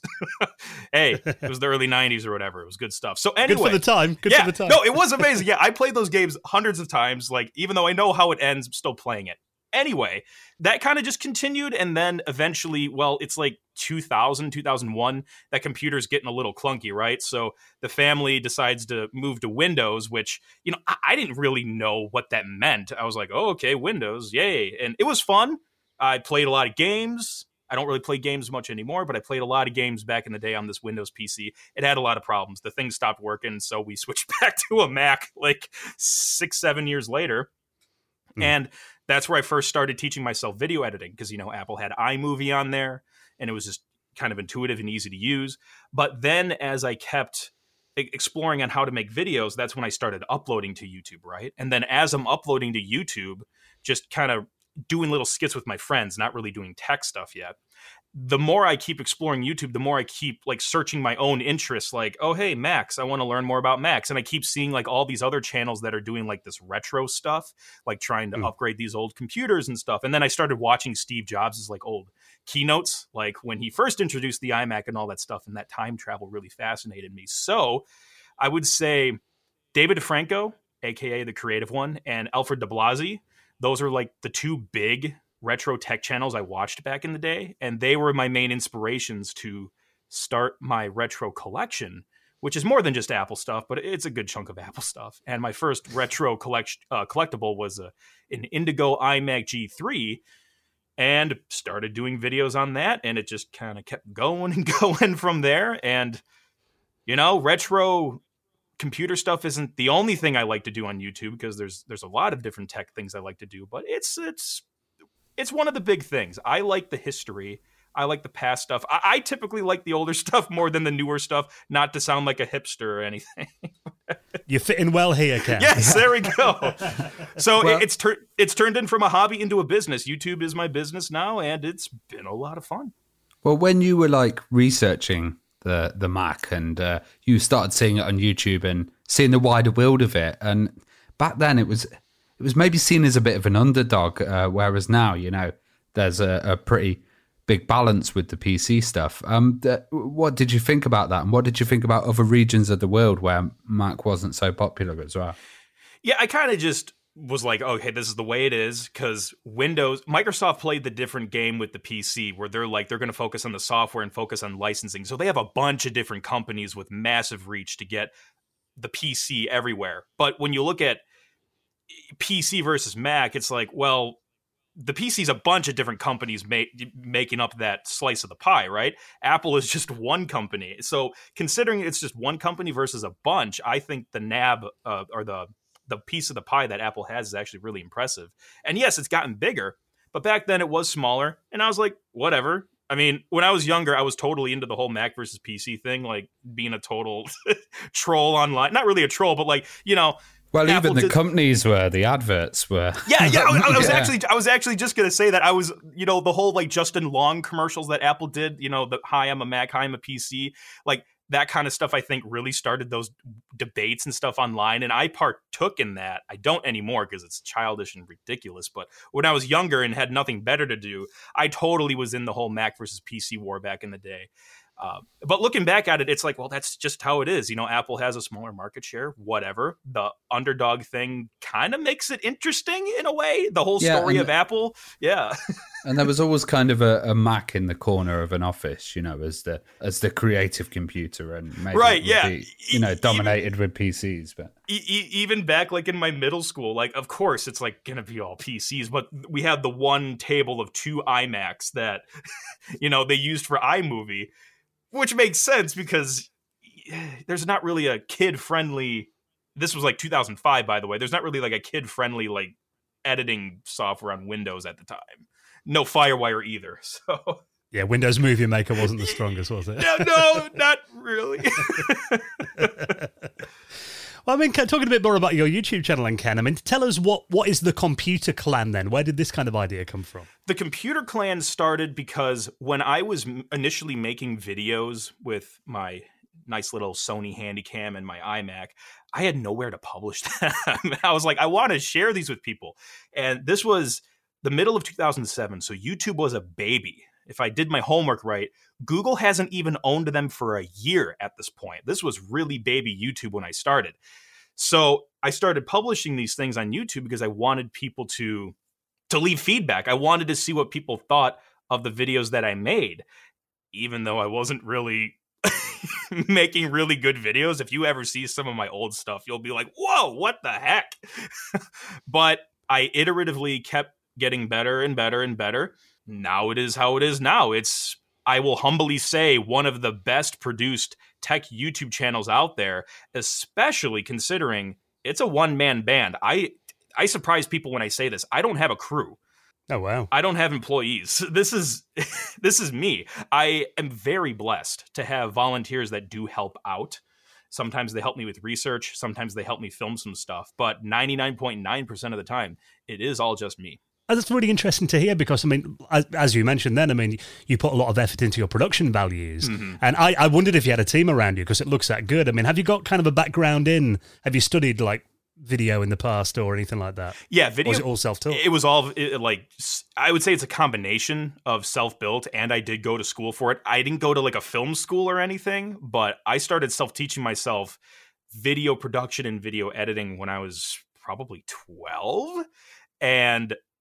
Hey, it was the early nineties or whatever. It was good stuff. So anyway. Good for the time. Good yeah, for the time. No, it was amazing. Yeah, I played those games hundreds of times. Like, even though I know how it ends, I'm still playing it. Anyway, that kind of just continued. And then eventually, well, it's like two thousand, two thousand one, that computer's getting a little clunky, right? So the family decides to move to Windows, which, you know, I, I didn't really know what that meant. I was like, oh, okay, Windows, yay. And it was fun. I played a lot of games. I don't really play games much anymore, but I played a lot of games back in the day on this Windows P C. It had a lot of problems. The thing stopped working, so we switched back to a Mac like six, seven years later. Mm. And that's where I first started teaching myself video editing because, you know, Apple had iMovie on there and it was just kind of intuitive and easy to use. But then as I kept exploring on how to make videos, that's when I started uploading to YouTube, right? And then as I'm uploading to YouTube, just kind of doing little skits with my friends, not really doing tech stuff yet. The more I keep exploring YouTube, the more I keep like searching my own interests, like, oh, hey, Macs, I want to learn more about Macs. And I keep seeing like all these other channels that are doing like this retro stuff, like trying to mm. upgrade these old computers and stuff. And then I started watching Steve Jobs' like old keynotes, like when he first introduced the iMac and all that stuff. And that time travel really fascinated me. So I would say David DeFranco, A K A the creative one, and Alfred de Blasi, those are like the two big retro tech channels I watched back in the day, and they were my main inspirations to start my retro collection, which is more than just Apple stuff, but it's a good chunk of Apple stuff. And my first retro collect, uh, collectible was a, an Indigo iMac G three, and started doing videos on that, and it just kind of kept going and going from there. And, you know, retro computer stuff isn't the only thing I like to do on YouTube, because there's there's a lot of different tech things I like to do, but it's it's it's one of the big things. I like the history. I like the past stuff. I, I typically like the older stuff more than the newer stuff, not to sound like a hipster or anything. You're fitting well here, Ken. Yes, there we go. So Well- it, it's tur- it's turned in from a hobby into a business. YouTube is my business now, and it's been a lot of fun. Well, when you were like researching the the Mac, and uh, you started seeing it on YouTube and seeing the wider world of it, and back then it was it was maybe seen as a bit of an underdog, uh, whereas now, you know, there's a, a pretty big balance with the P C stuff. Um, th- what did you think about that, and what did you think about other regions of the world where Mac wasn't so popular as well? Yeah, I kind of just was like, okay, this is the way it is, because Windows, Microsoft played the different game with the P C, where they're like, they're going to focus on the software and focus on licensing. So they have a bunch of different companies with massive reach to get the P C everywhere. But when you look at P C versus Mac, it's like, well, the P C is a bunch of different companies make, making up that slice of the pie, right? Apple is just one company. So considering it's just one company versus a bunch, I think the nab uh, or the the piece of the pie that Apple has is actually really impressive. And yes, it's gotten bigger, but back then it was smaller. And I was like, whatever. I mean, when I was younger, I was totally into the whole Mac versus P C thing, like being a total troll online. Not really a troll, but like, you know, Well, Apple even the did- companies were, the adverts were. Yeah, yeah. I, I was Yeah. actually, I was actually just gonna say that I was, you know, the whole like Justin Long commercials that Apple did, you know, the "Hi, I'm a Mac, hi, I'm a P C," like that kind of stuff. I think really started those debates and stuff online, and I partook in that. I don't anymore because it's childish and ridiculous. But when I was younger and had nothing better to do, I totally was in the whole Mac versus P C war back in the day. Uh, but looking back at it, it's like, well, that's just how it is. You know, Apple has a smaller market share, whatever. The underdog thing kind of makes it interesting in a way. The whole Yeah, story and- of Apple. Yeah. And there was always kind of a, a Mac in the corner of an office, you know, as the as the creative computer, and maybe Right, it would yeah. be, you know, dominated with P Cs. But E- e- even back like in my middle school, like, of course, it's like going to be all P Cs, but we had the one table of two iMacs that, you know, they used for iMovie, which makes sense because there's not really a kid-friendly, this was like two thousand five, by the way, there's not really like a kid-friendly like editing software on Windows at the time. No FireWire either, so... Yeah, Windows Movie Maker wasn't the strongest, was it? No, no, not really. Well, I mean, Ken, talking a bit more about your YouTube channel, and Ken, I mean, tell us what, what is the Computer Clan then? Where did this kind of idea come from? The Computer Clan started because when I was m- initially making videos with my nice little Sony Handycam and my iMac, I had nowhere to publish them. I was like, I want to share these with people. And this was the middle of two thousand seven, so YouTube was a baby. If I did my homework right, Google hasn't even owned them for a year at this point. This was really baby YouTube when I started. So I started publishing these things on YouTube because I wanted people to, to leave feedback. I wanted to see what people thought of the videos that I made, even though I wasn't really making really good videos. If you ever see some of my old stuff, you'll be like, whoa, what the heck? But I iteratively kept getting better and better and better. Now it is how it is now. It's, I will humbly say, one of the best produced tech YouTube channels out there, especially considering it's a one-man band. I I surprise people when I say this. I don't have a crew. Oh, wow. I don't have employees. This is this is me. I am very blessed to have volunteers that do help out. Sometimes they help me with research. Sometimes they help me film some stuff. But ninety-nine point nine percent of the time, it is all just me. And that's really interesting to hear because, I mean, as, as you mentioned then, I mean, you put a lot of effort into your production values. Mm-hmm. And I, I wondered if you had a team around you because it looks that good. I mean, have you got kind of a background in, have you studied like video in the past or anything like that? Yeah, Or video. is it all self-taught? It was all it, like, I would say it's a combination of self-built, and I did go to school for it. I didn't go to like a film school or anything, but I started self-teaching myself video production and video editing when I was probably twelve. And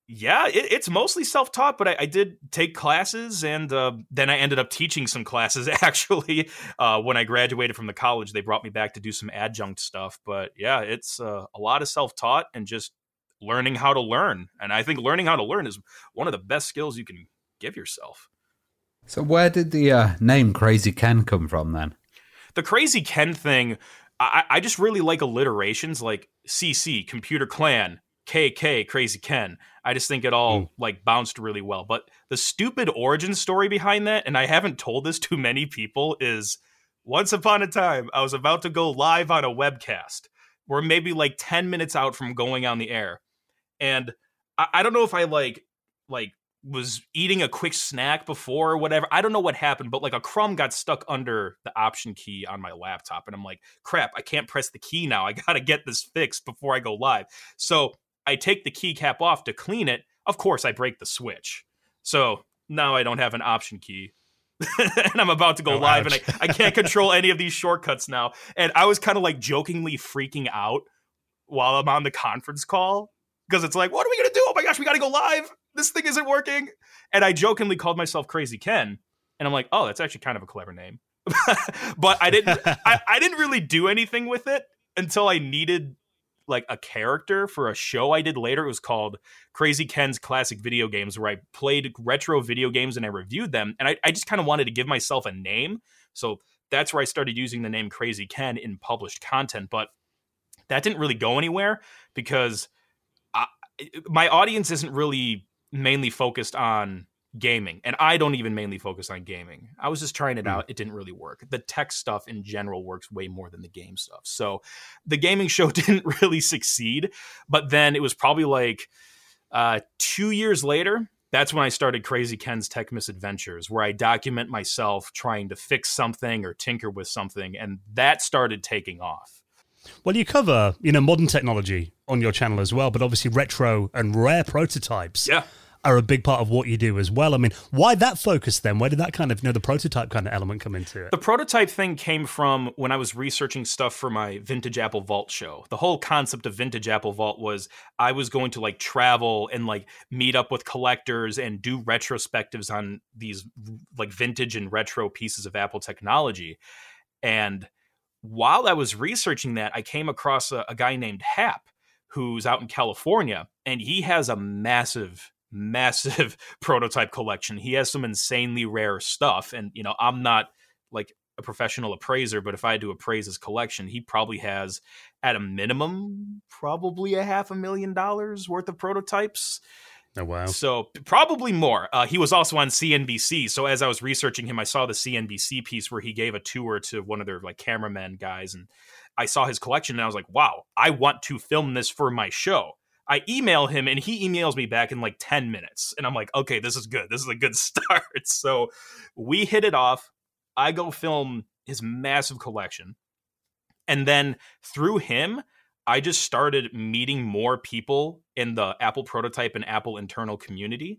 Yeah, it, it's mostly self-taught, but I, I did take classes, and uh, then I ended up teaching some classes, actually. Uh, when I graduated from the college, they brought me back to do some adjunct stuff. But yeah, it's uh, a lot of self-taught and just learning how to learn. And I think learning how to learn is one of the best skills you can give yourself. So where did the uh, name Crazy Ken come from then? The Crazy Ken thing, I, I just really like alliterations like C C, Computer Clan, K K, Crazy Ken. I just think it all mm. like bounced really well. But the stupid origin story behind that, and I haven't told this to many people, is once upon a time, I was about to go live on a webcast. We're maybe like ten minutes out from going on the air. And I, I don't know if I like, like was eating a quick snack before or whatever. I don't know what happened, but like a crumb got stuck under the option key on my laptop. And I'm like, crap, I can't press the key now. I got to get this fixed before I go live. So I take the keycap off to clean it. Of course, I break the switch. So now I don't have an option key. And I'm about to go oh, live, ouch. and I, I can't control any of these shortcuts now. And I was kind of like jokingly freaking out while I'm on the conference call, because it's like, what are we going to do? Oh my gosh, we got to go live. This thing isn't working. And I jokingly called myself Crazy Ken. And I'm like, oh, that's actually kind of a clever name. But I didn't, I, I didn't really do anything with it until I needed like a character for a show I did later. It was called Crazy Ken's Classic Video Games, where I played retro video games and I reviewed them. And I, I just kind of wanted to give myself a name. So that's where I started using the name Crazy Ken in published content. But that didn't really go anywhere because I, my audience isn't really mainly focused on gaming. And I don't even mainly focus on gaming. I was just trying it out. It didn't really work. The tech stuff in general works way more than the game stuff. So the gaming show didn't really succeed. But then it was probably like uh, two years later, that's when I started Crazy Ken's Tech Misadventures, where I document myself trying to fix something or tinker with something. And that started taking off. Well, you cover, you know, modern technology on your channel as well, but obviously retro and rare prototypes. Yeah. Are a big part of what you do as well. I mean, why that focus then? Where did that kind of, you know, the prototype kind of element come into it? The prototype thing came from when I was researching stuff for my Vintage Apple Vault show. The whole concept of Vintage Apple Vault was I was going to like travel and like meet up with collectors and do retrospectives on these like vintage and retro pieces of Apple technology. And while I was researching that, I came across a, a guy named Hap, who's out in California, and he has a massive massive prototype collection. He has some insanely rare stuff. And, you know, I'm not like a professional appraiser, but if I had to appraise his collection, he probably has at a minimum, probably a half a million dollars worth of prototypes. Oh, wow. So probably more. Uh, he was also on C N B C. So as I was researching him, I saw the C N B C piece where he gave a tour to one of their like cameramen guys. And I saw his collection and I was like, wow, I want to film this for my show. I email him and he emails me back in like ten minutes. And I'm like, okay, this is good. This is a good start. So we hit it off. I go film his massive collection. And then through him, I just started meeting more people in the Apple prototype and Apple internal community.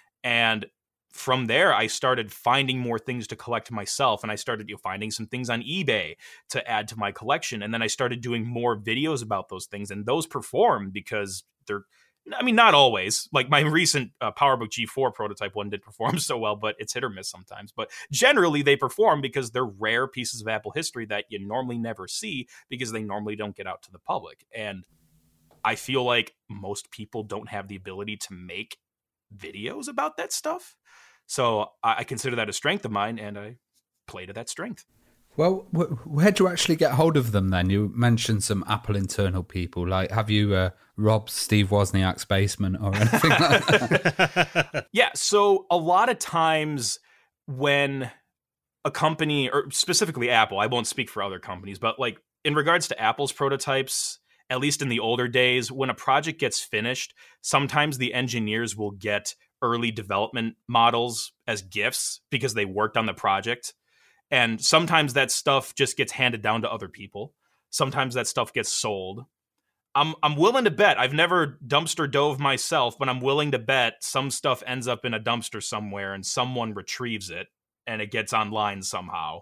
And from there, I started finding more things to collect myself. And I started you know, finding some things on eBay to add to my collection. And then I started doing more videos about those things. And those perform because they're, I mean, not always. Like my recent uh, PowerBook G four prototype one did perform so well, but it's hit or miss sometimes. But generally they perform because they're rare pieces of Apple history that you normally never see because they normally don't get out to the public. And I feel like most people don't have the ability to make videos about that stuff. So I consider that a strength of mine, and I play to that strength. Well, where'd you actually get hold of them then? You mentioned some Apple internal people. Like, have you uh, robbed Steve Wozniak's basement or anything like that? Yeah, so a lot of times when a company, or specifically Apple, I won't speak for other companies, but like in regards to Apple's prototypes, at least in the older days, when a project gets finished, sometimes the engineers will get early development models as gifts because they worked on the project. And sometimes that stuff just gets handed down to other people. Sometimes that stuff gets sold. I'm I'm willing to bet, I've never dumpster dove myself, but I'm willing to bet some stuff ends up in a dumpster somewhere and someone retrieves it and it gets online somehow.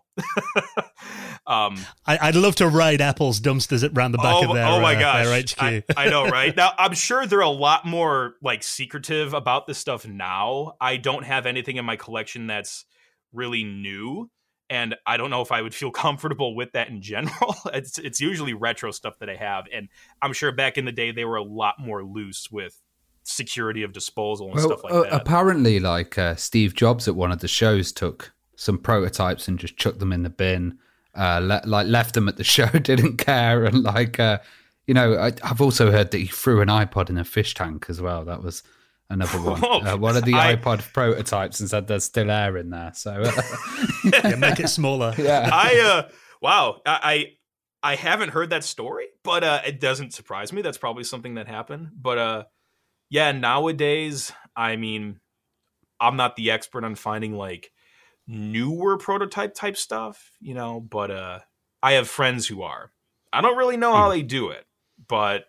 um, I, I'd love to raid Apple's dumpsters around the back oh, of their, oh my uh, gosh. their H Q. I, I know, right? Now, I'm sure they're a lot more like secretive about this stuff now. I don't have anything in my collection that's really new, and I don't know if I would feel comfortable with that in general. It's it's usually retro stuff that I have, and I'm sure back in the day they were a lot more loose with security of disposal and well, stuff like uh, that. Apparently, like uh, Steve Jobs at one of the shows took some prototypes and just chucked them in the bin, uh, le- like left them at the show, didn't care, and like uh, you know, I, I've also heard that he threw an iPod in a fish tank as well. That was another one. Uh, one of the I, iPod prototypes, and said there's still air in there, so uh, yeah, make it smaller. Yeah, I uh, wow, I. I haven't heard that story, but uh, it doesn't surprise me. That's probably something that happened. But uh, yeah, nowadays, I mean, I'm not the expert on finding like newer prototype type stuff, you know, but uh, I have friends who are. I don't really know how they do it, but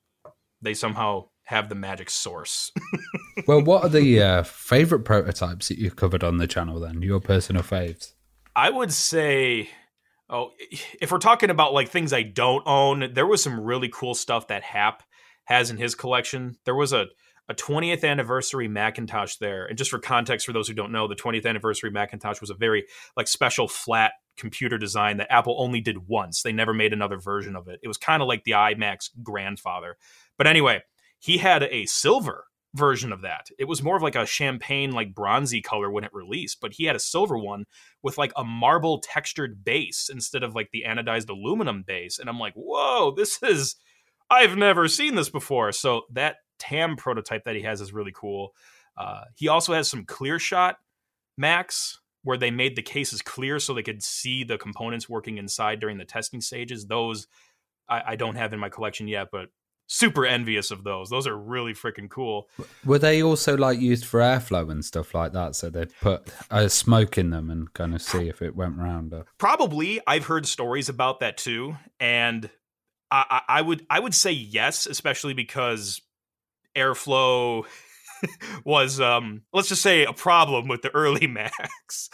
they somehow have the magic source. Well, what are the uh, favorite prototypes that you've covered on the channel then? Your personal faves? I would say, oh, if we're talking about like things I don't own, there was some really cool stuff that Hap has in his collection. There was a, a twentieth anniversary Macintosh there. And just for context, for those who don't know, the twentieth anniversary Macintosh was a very like special flat computer design that Apple only did once. They never made another version of it. It was kind of like the iMac's grandfather. But anyway, he had a silver version of that. It was more of like a champagne, like bronzy color when it released, but he had a silver one with like a marble textured base instead of like the anodized aluminum base. And I'm like, whoa, this is, I've never seen this before. So that T A M prototype that he has is really cool. Uh, he also has some clear shot Macs where they made the cases clear so they could see the components working inside during the testing stages. Those I, I don't have in my collection yet, but super envious of those. Those are really freaking cool. Were they also like used for airflow and stuff like that? So they'd put uh, smoke in them and kind of see if it went round. Or... Probably. I've heard stories about that too. And I, I, I would I would say yes, especially because airflow was, um, let's just say, a problem with the early Macs,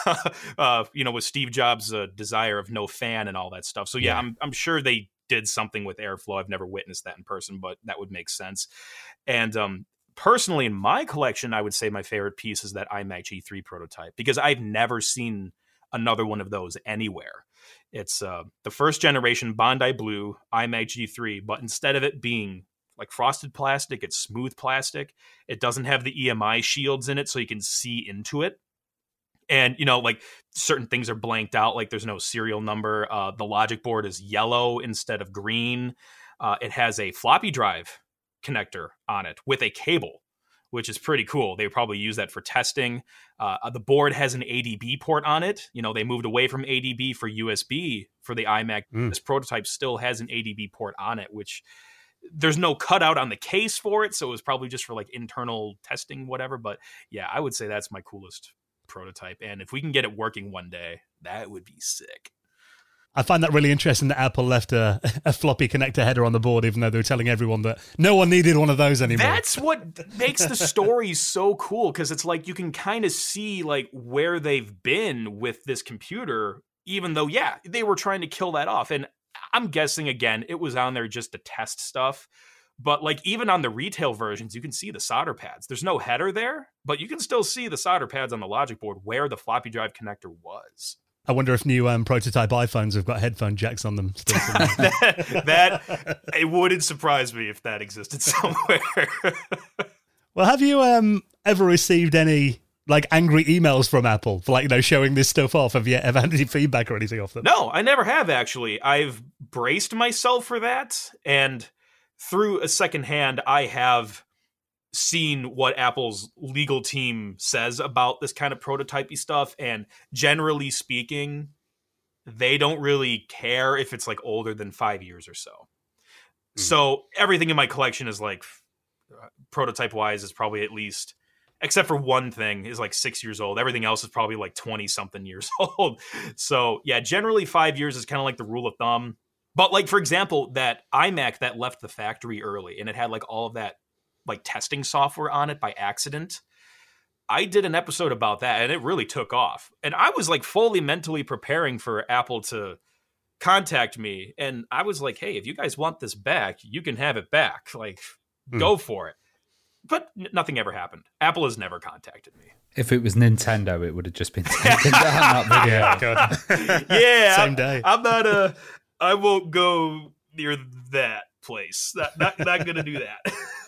uh, you know, with Steve Jobs' uh, desire of no fan and all that stuff. So, yeah, yeah, I'm I'm sure they did something with airflow. I've never witnessed that in person, but that would make sense. And um, personally, in my collection, I would say my favorite piece is that iMac G three prototype, because I've never seen another one of those anywhere. It's uh, the first generation Bondi Blue iMac G three, but instead of it being like frosted plastic, it's smooth plastic. It doesn't have the E M I shields in it, so you can see into it. And, you know, like certain things are blanked out, like there's no serial number. Uh, the logic board is yellow instead of green. Uh, it has a floppy drive connector on it with a cable, which is pretty cool. They probably use that for testing. Uh, the board has an A D B port on it. You know, they moved away from A D B for U S B for the iMac. Mm. This prototype still has an A D B port on it, which there's no cutout on the case for it. So it was probably just for like internal testing, whatever. But yeah, I would say that's my coolest prototype. And if we can get it working one day, that would be sick. I find that really interesting that Apple left a, a floppy connector header on the board, even though they were telling everyone that no one needed one of those anymore. That's what makes the story so cool, because it's like you can kind of see like where they've been with this computer, even though, yeah, they were trying to kill that off. And I'm guessing, again, it was on there just to test stuff. But like even on the retail versions, you can see the solder pads. There's no header there, but you can still see the solder pads on the logic board where the floppy drive connector was. I wonder if new um, prototype iPhones have got headphone jacks on them. Still that, that it wouldn't surprise me if that existed somewhere. Well, have you um, ever received any like angry emails from Apple for like, you know, showing this stuff off? Have you ever had any feedback or anything off them? No, I never have actually. I've braced myself for that, and through a second hand, I have seen what Apple's legal team says about this kind of prototypey stuff, and generally speaking, they don't really care if it's like older than five years or so. Mm. So everything in my collection is like prototype wise is probably at least, except for one thing, is like six years old. Everything else is probably like twenty something years old. So yeah, generally five years is kind of like the rule of thumb. But like, for example, that iMac that left the factory early and it had like all of that like testing software on it by accident. I did an episode about that, and it really took off. And I was like fully mentally preparing for Apple to contact me. And I was like, hey, if you guys want this back, you can have it back. Like, mm. go for it. But n- nothing ever happened. Apple has never contacted me. If it was Nintendo, it would have just been taken down that video. Yeah. Same I'm, day. I'm not a, I won't go near that place. Not, not, not going to do that.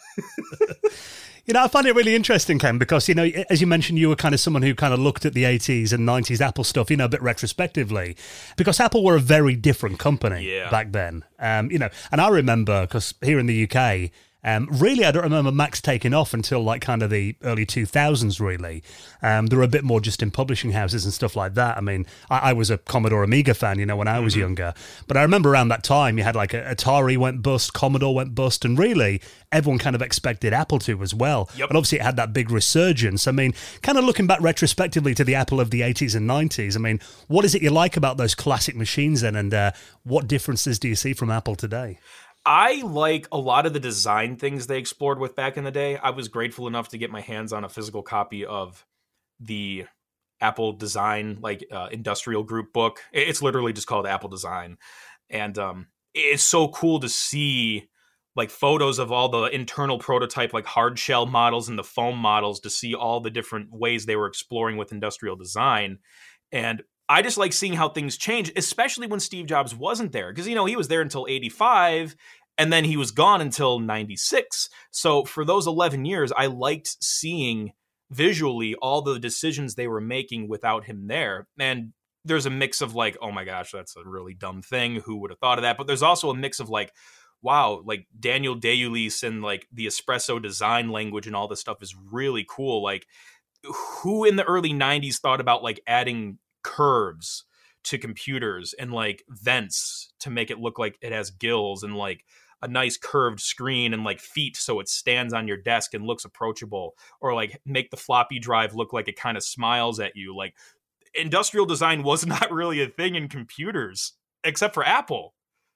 You know, I find it really interesting, Ken, because, you know, as you mentioned, you were kind of someone who kind of looked at the eighties and nineties Apple stuff, you know, a bit retrospectively, because Apple were a very different company yeah. back then. Um, you know, and I remember, because here in the U K, Um, really, I don't remember Macs taking off until like kind of the early two thousands, really. Um, they were a bit more just in publishing houses and stuff like that. I mean, I, I was a Commodore Amiga fan, you know, when I was mm-hmm. younger. But I remember around that time, you had like a, Atari went bust, Commodore went bust, and really everyone kind of expected Apple to as well. Yep. And obviously it had that big resurgence. I mean, kind of looking back retrospectively to the Apple of the eighties and nineties, I mean, what is it you like about those classic machines then, and uh, what differences do you see from Apple today? I like a lot of the design things they explored with back in the day. I was grateful enough to get my hands on a physical copy of the Apple Design, like uh, industrial group book. It's literally just called Apple Design. And um, it's so cool to see like photos of all the internal prototype, like hard shell models and the foam models, to see all the different ways they were exploring with industrial design. And I just like seeing how things change, especially when Steve Jobs wasn't there. Because, you know, he was there until eighty-five, and then he was gone until ninety-six. So for those eleven years, I liked seeing visually all the decisions they were making without him there. And there's a mix of like, oh my gosh, that's a really dumb thing. Who would have thought of that? But there's also a mix of like, wow, like Daniel Day-Lewis and like the espresso design language and all this stuff is really cool. Like, who in the early nineties thought about like adding curves to computers and like vents to make it look like it has gills, and like a nice curved screen and like feet so it stands on your desk and looks approachable, or like make the floppy drive look like it kind of smiles at you. Like, industrial design was not really a thing in computers except for Apple.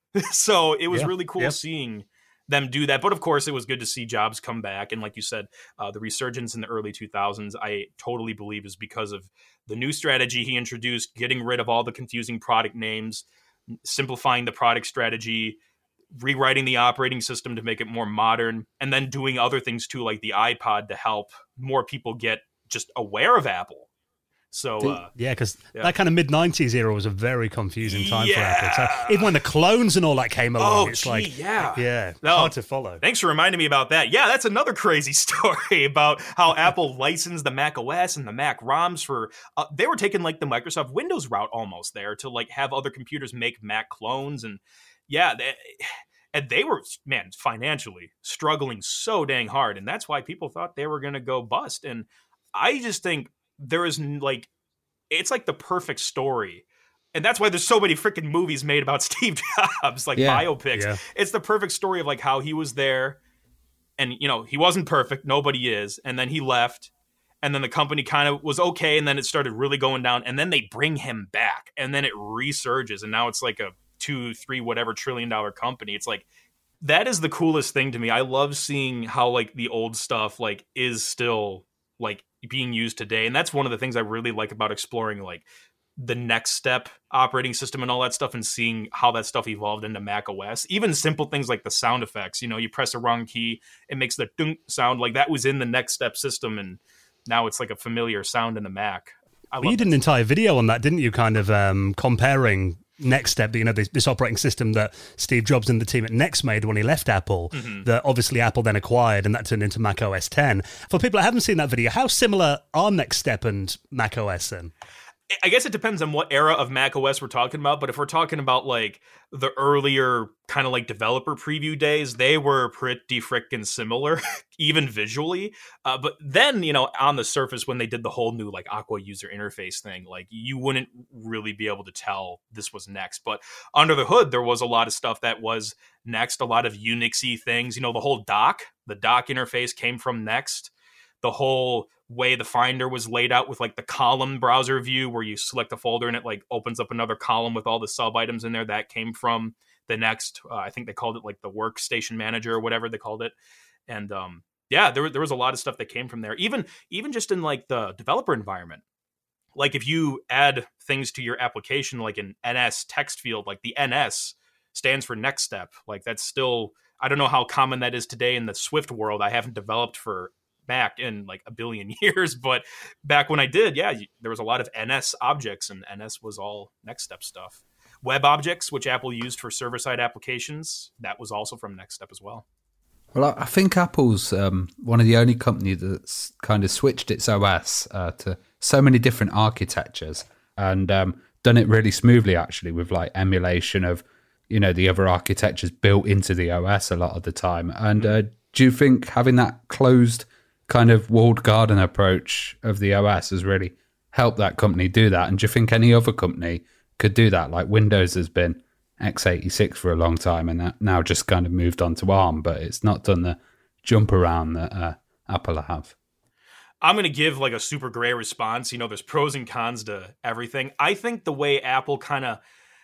So it was yeah, really cool yeah. seeing them do that. But of course, it was good to see Jobs come back. And like you said, uh, the resurgence in the early two thousands, I totally believe is because of the new strategy he introduced, getting rid of all the confusing product names, simplifying the product strategy, rewriting the operating system to make it more modern, and then doing other things too, like the iPod, to help more people get just aware of Apple. So uh, yeah, because yeah. that kind of mid nineties era was a very confusing time yeah. for Apple. So even when the clones and all that came along, oh, it's gee, like, yeah, yeah, no. hard to follow. Thanks for reminding me about that. Yeah, that's another crazy story about how Apple licensed the Mac O S and the Mac ROMs for. Uh, they were taking like the Microsoft Windows route almost there to like have other computers make Mac clones, and yeah, they, and they were, man, financially struggling so dang hard, and that's why people thought they were going to go bust. And I just think there is like. It's like the perfect story. And that's why there's so many freaking movies made about Steve Jobs, like yeah. biopics. Yeah. It's the perfect story of like how he was there and, you know, he wasn't perfect. Nobody is. And then he left, and then the company kind of was okay. And then it started really going down, and then they bring him back, and then it resurges. And now it's like a two, three, whatever trillion dollar company. It's like, that is the coolest thing to me. I love seeing how like the old stuff like is still like being used today. And that's one of the things I really like about exploring like the Next Step operating system and all that stuff, and seeing how that stuff evolved into Mac O S. Even simple things like the sound effects, you know, you press the wrong key, it makes the dunk sound. Like that was in the Next Step system, and now it's like a familiar sound in the Mac. I Well, love you did that an entire video on that, didn't you? Kind of um, comparing Next Step, you know, this, this operating system that Steve Jobs and the team at Next made when he left Apple, mm-hmm. that obviously Apple then acquired, and that turned into Mac O S ten. For people that haven't seen that video, how similar are Next Step and Mac O S then? I guess it depends on what era of Mac O S we're talking about, but if we're talking about like the earlier kind of like developer preview days, they were pretty freaking similar, even visually. Uh, but then, you know, on the surface, when they did the whole new like Aqua user interface thing, like you wouldn't really be able to tell this was Next. But under the hood, there was a lot of stuff that was Next, a lot of Unix-y things. You know, the whole dock, the dock interface came from Next. The whole way the Finder was laid out with like the column browser view where you select a folder and it like opens up another column with all the sub items in there, that came from the Next. Uh, I think they called it like the workstation manager or whatever they called it. And um, yeah, there, there was a lot of stuff that came from there. Even, even just in like the developer environment. Like if you add things to your application, like an N S text field, like the N S stands for next step. Like that's still, I don't know how common that is today in the Swift world. I haven't developed for Mac in like a billion years, but back when I did, yeah, there was a lot of N S objects, and N S was all next step stuff. Web objects, which Apple used for server-side applications, that was also from Next Step as well. Well, I think Apple's um, one of the only company that's kind of switched its O S uh, to so many different architectures and um, done it really smoothly, actually, with like emulation of, you know, the other architectures built into the O S a lot of the time. And uh, do you think having that closed kind of walled garden approach of the O S has really helped that company do that? And do you think any other company could do that? Like Windows has been x eighty-six for a long time and that now just kind of moved on to ARM, but it's not done the jump around that uh, Apple have. I'm going to give like a super gray response. You know, there's pros and cons to everything. I think the way Apple kind of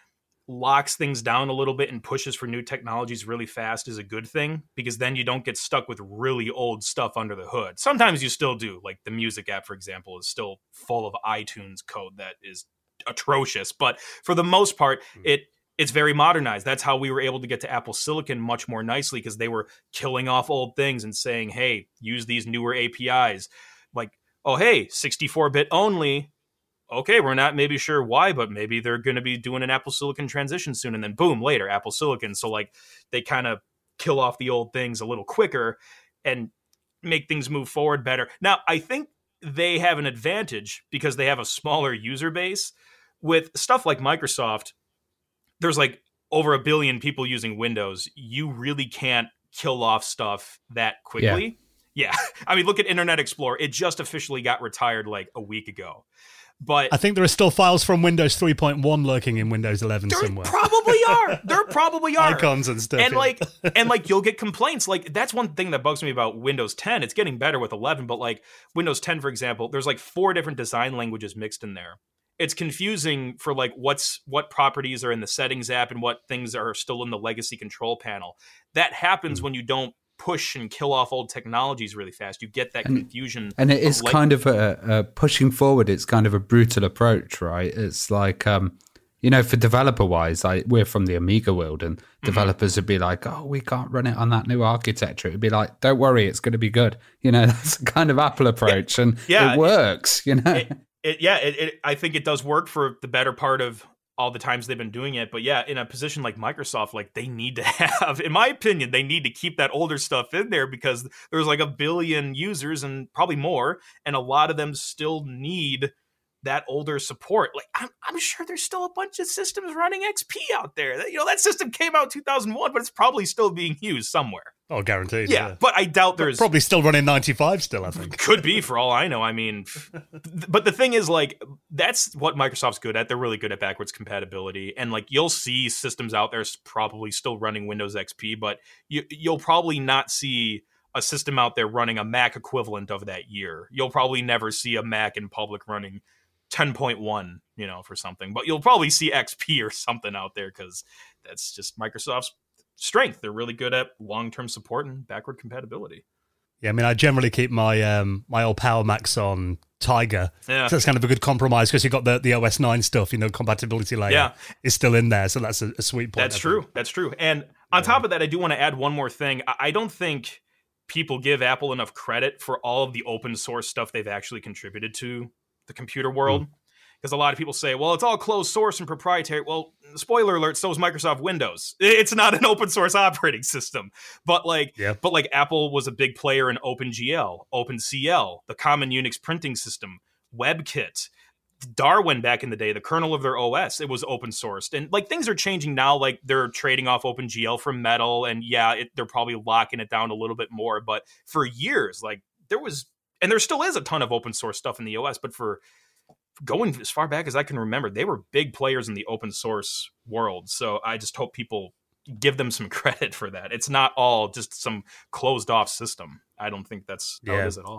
locks things down a little bit and pushes for new technologies really fast is a good thing, because then you don't get stuck with really old stuff under the hood. Sometimes you still do. Like the music app, for example, is still full of iTunes code that is atrocious. But for the most part, it it's very modernized. That's how we were able to get to Apple Silicon much more nicely, because they were killing off old things and saying, hey, use these newer A P Is. Like, oh, hey, sixty-four bit only. Okay, we're not maybe sure why, but maybe they're going to be doing an Apple Silicon transition soon. And then boom, later, Apple Silicon. So like they kind of kill off the old things a little quicker and make things move forward better. Now, I think they have an advantage because they have a smaller user base. With stuff like Microsoft, there's like over a billion people using Windows. You really can't kill off stuff that quickly. Yeah. yeah. I mean, look at Internet Explorer. It just officially got retired like a week ago. But I think there are still files from Windows three point one lurking in Windows eleven there somewhere. Probably are. There probably are. Icons and stuff. And yeah. like, and like, you'll get complaints. Like, that's one thing that bugs me about Windows ten. It's getting better with eleven, but like Windows ten, for example, there's like four different design languages mixed in there. It's confusing for like what's what properties are in the settings app and what things are still in the legacy control panel. That happens mm. when you don't push and kill off old technologies really fast. You get that and, confusion. And it is of kind of a, a pushing forward. It's kind of a brutal approach, right? It's like, um, you know, for developer wise, like we're from the Amiga world and developers mm-hmm. would be like, oh, we can't run it on that new architecture. It'd be like, don't worry, it's going to be good. You know, that's the kind of Apple approach. Yeah. And yeah, it works, it, you know? It, it, yeah, it, it, I think it does work for the better part of all the times they've been doing it. But yeah, in a position like Microsoft, like they need to have, in my opinion, they need to keep that older stuff in there because there's like a billion users and probably more. And a lot of them still need that older support. Like I'm, I'm sure there's still a bunch of systems running X P out there. You know, that system came out in two thousand one, but it's probably still being used somewhere. Oh, guaranteed. Yeah, yeah. But I doubt there's... Probably still running ninety-five still, I think. Could be, for all I know. I mean, but the thing is, like, that's what Microsoft's good at. They're really good at backwards compatibility. And, like, you'll see systems out there probably still running Windows X P, but you, you'll probably not see a system out there running a Mac equivalent of that year. You'll probably never see a Mac in public running ten point one, you know, for something. But you'll probably see X P or something out there because that's just Microsoft's strength. They're really good at long-term support and backward compatibility. Yeah, I mean, I generally keep my um, my old Power Macs on Tiger. Yeah. So that's kind of a good compromise because you've got the, the O S nine stuff, you know, compatibility layer yeah. is still in there. So that's a, a sweet point. That's true. That's true. And on yeah. top of that, I do want to add one more thing. I don't think people give Apple enough credit for all of the open source stuff they've actually contributed to the computer world. Mm. Because a lot of people say, well, it's all closed source and proprietary. Well, spoiler alert, so is Microsoft Windows. It's not an open source operating system. But like, yeah. but like Apple was a big player in OpenGL, OpenCL, the common Unix printing system, WebKit, Darwin back in the day, the kernel of their O S, it was open sourced. And like things are changing now. Like they're trading off OpenGL for Metal. And yeah, it, they're probably locking it down a little bit more. But for years, like there was, and there still is a ton of open source stuff in the O S, but for going as far back as I can remember, they were big players in the open source world. So I just hope people give them some credit for that. It's not all just some closed off system. I don't think that's how yeah. it is at all.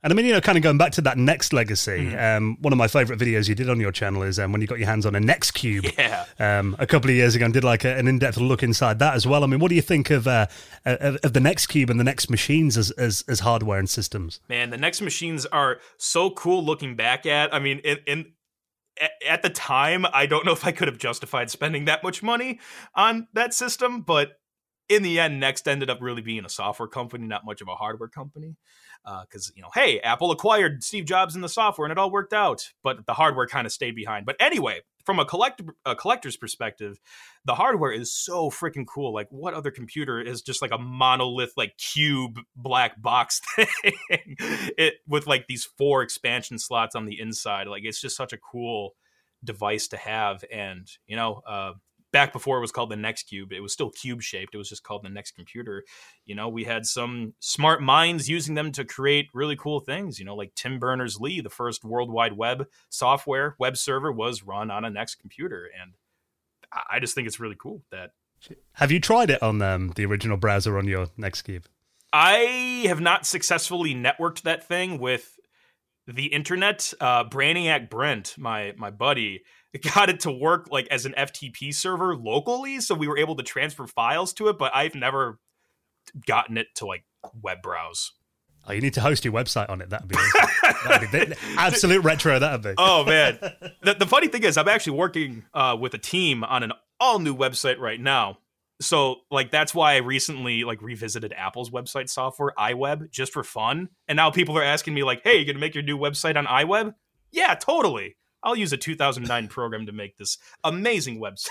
And I mean, you know, kind of going back to that Next legacy, mm. um, one of my favorite videos you did on your channel is um, when you got your hands on a Next Cube yeah. um, a couple of years ago and did like a, an in-depth look inside that as well. I mean, what do you think of uh, of, of the Next Cube and the Next machines as, as as hardware and systems? Man, the Next machines are so cool looking back at. I mean, in, in at the time, I don't know if I could have justified spending that much money on that system, but in the end, Next ended up really being a software company, not much of a hardware company. Because, uh, you know, hey, Apple acquired Steve Jobs in the software and it all worked out, but the hardware kind of stayed behind. But anyway, from a, collect- a collector's perspective, the hardware is so freaking cool. Like, what other computer is just like a monolith, like cube black box thing it with like these four expansion slots on the inside? Like, it's just such a cool device to have. And, you know, uh, back before it was called the Next Cube, it was still cube shaped. It was just called the Next computer. You know, we had some smart minds using them to create really cool things. You know, like Tim Berners-Lee, the first World Wide Web software web server was run on a Next computer. And I just think it's really cool that. Have you tried it on um, the original browser on your Next Cube? I have not successfully networked that thing with the internet. Uh, Brainiac Brent, my my buddy, got it to work like as an F T P server locally, so we were able to transfer files to it, but I've never gotten it to like web browse. Oh, you need to host your website on it. That'd be, awesome. That'd be the absolute retro. That'd be. Oh man, the, the funny thing is, I'm actually working uh, with a team on an all new website right now. So like that's why I recently like revisited Apple's website software, iWeb, just for fun. And now people are asking me like, "Hey, you gonna make your new website on iWeb?" Yeah, totally. I'll use a two thousand nine program to make this amazing website.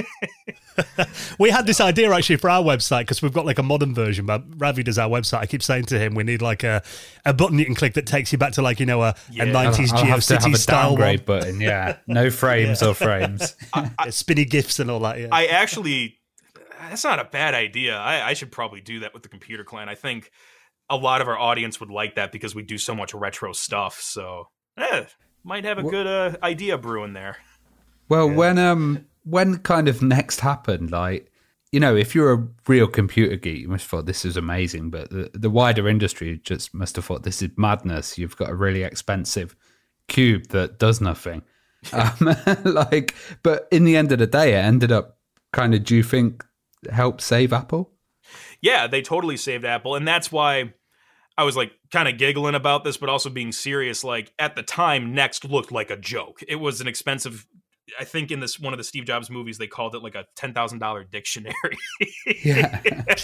We had this idea actually for our website because we've got like a modern version, but Ravi does our website. I keep saying to him, we need like a, a button you can click that takes you back to like, you know, a, Yeah. a nineties I'll, I'll have to have GeoCities a style downgrade one. button. Yeah, no frames or frames. I, I, Yeah, spinny GIFs and all that. Yeah. I actually, that's not a bad idea. I, I should probably do that with the Computer Clan. I think a lot of our audience would like that because we do so much retro stuff. So, eh, might have a good uh, idea brewing there. Well, yeah. when um when kind of Next happened, like, you know, if you're a real computer geek, you must have thought this is amazing, but the, the wider industry just must have thought this is madness. You've got a really expensive cube that does nothing. um, like, but in the end of the day, it ended up kind of, do you think, help save Apple? Yeah, they totally saved Apple, and that's why I was like kind of giggling about this, but also being serious. Like at the time, Next looked like a joke. It was an expensive. I think in this one of the Steve Jobs movies, they called it like a ten thousand dollars dictionary. Yeah.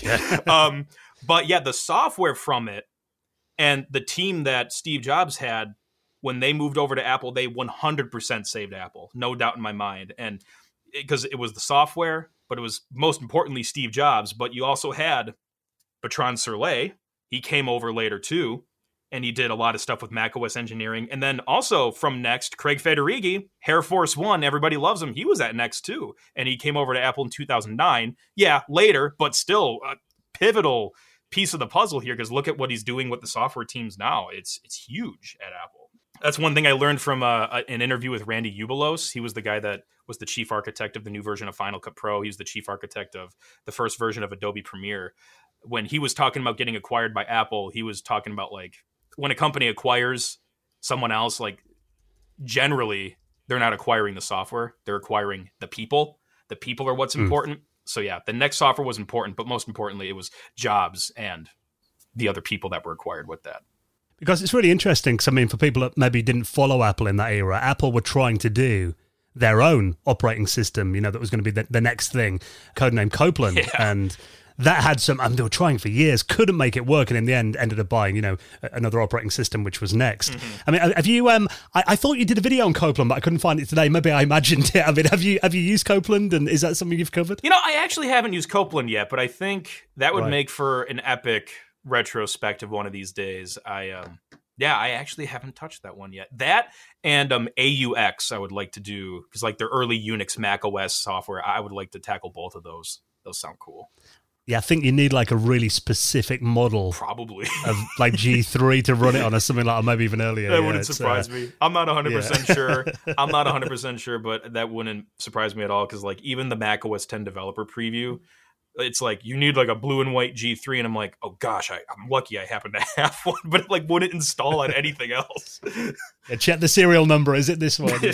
um, but yeah, the software from it and the team that Steve Jobs had when they moved over to Apple, they one hundred percent saved Apple, no doubt in my mind. And because it, it was the software, but it was most importantly Steve Jobs. But you also had Bertrand Serlet. He came over later too, and he did a lot of stuff with macOS engineering. And then also from Next, Craig Federighi, Air Force One, everybody loves him. He was at Next too, and he came over to Apple in two thousand nine. Yeah, later, but still a pivotal piece of the puzzle here, because look at what he's doing with the software teams now. It's it's huge at Apple. That's one thing I learned from uh, an interview with Randy Ubilos. He was the guy that was the chief architect of the new version of Final Cut Pro. He was the chief architect of the first version of Adobe Premiere. When he was talking about getting acquired by Apple, he was talking about like when a company acquires someone else, like generally they're not acquiring the software, they're acquiring the people. The people are what's mm. important. So yeah, the Next software was important, but most importantly, it was Jobs and the other people that were acquired with that. Because it's really interesting, because I mean, for people that maybe didn't follow Apple in that era, Apple were trying to do their own operating system, you know, that was going to be the, the next thing, codenamed Copeland. Yeah. And that had some, I mean, they were trying for years, couldn't make it work, and in the end ended up buying, you know, another operating system, which was Next. Mm-hmm. I mean, have you, um, I, I thought you did a video on Copeland, but I couldn't find it today. Maybe I imagined it. I mean, have you have you used Copeland, and is that something you've covered? You know, I actually haven't used Copeland yet, but I think that would Right. make for an epic retrospective one of these days. I, um, yeah, I actually haven't touched that one yet. That and um, A U X I would like to do, because like their early Unix Mac O S software, I would like to tackle both of those. Those sound cool. Yeah, I think you need like a really specific model Probably. of like G three to run it on, or something like that, maybe even earlier. That Yeah, wouldn't it's, surprise uh, me. I'm not one hundred percent yeah. sure. I'm not one hundred percent sure, but that wouldn't surprise me at all, because like even the Mac O S ten developer preview, it's like you need like a blue and white G three, and I'm like, oh gosh, I, I'm lucky I happen to have one, but it like wouldn't install on anything else. Yeah, check the serial number. Is it this one?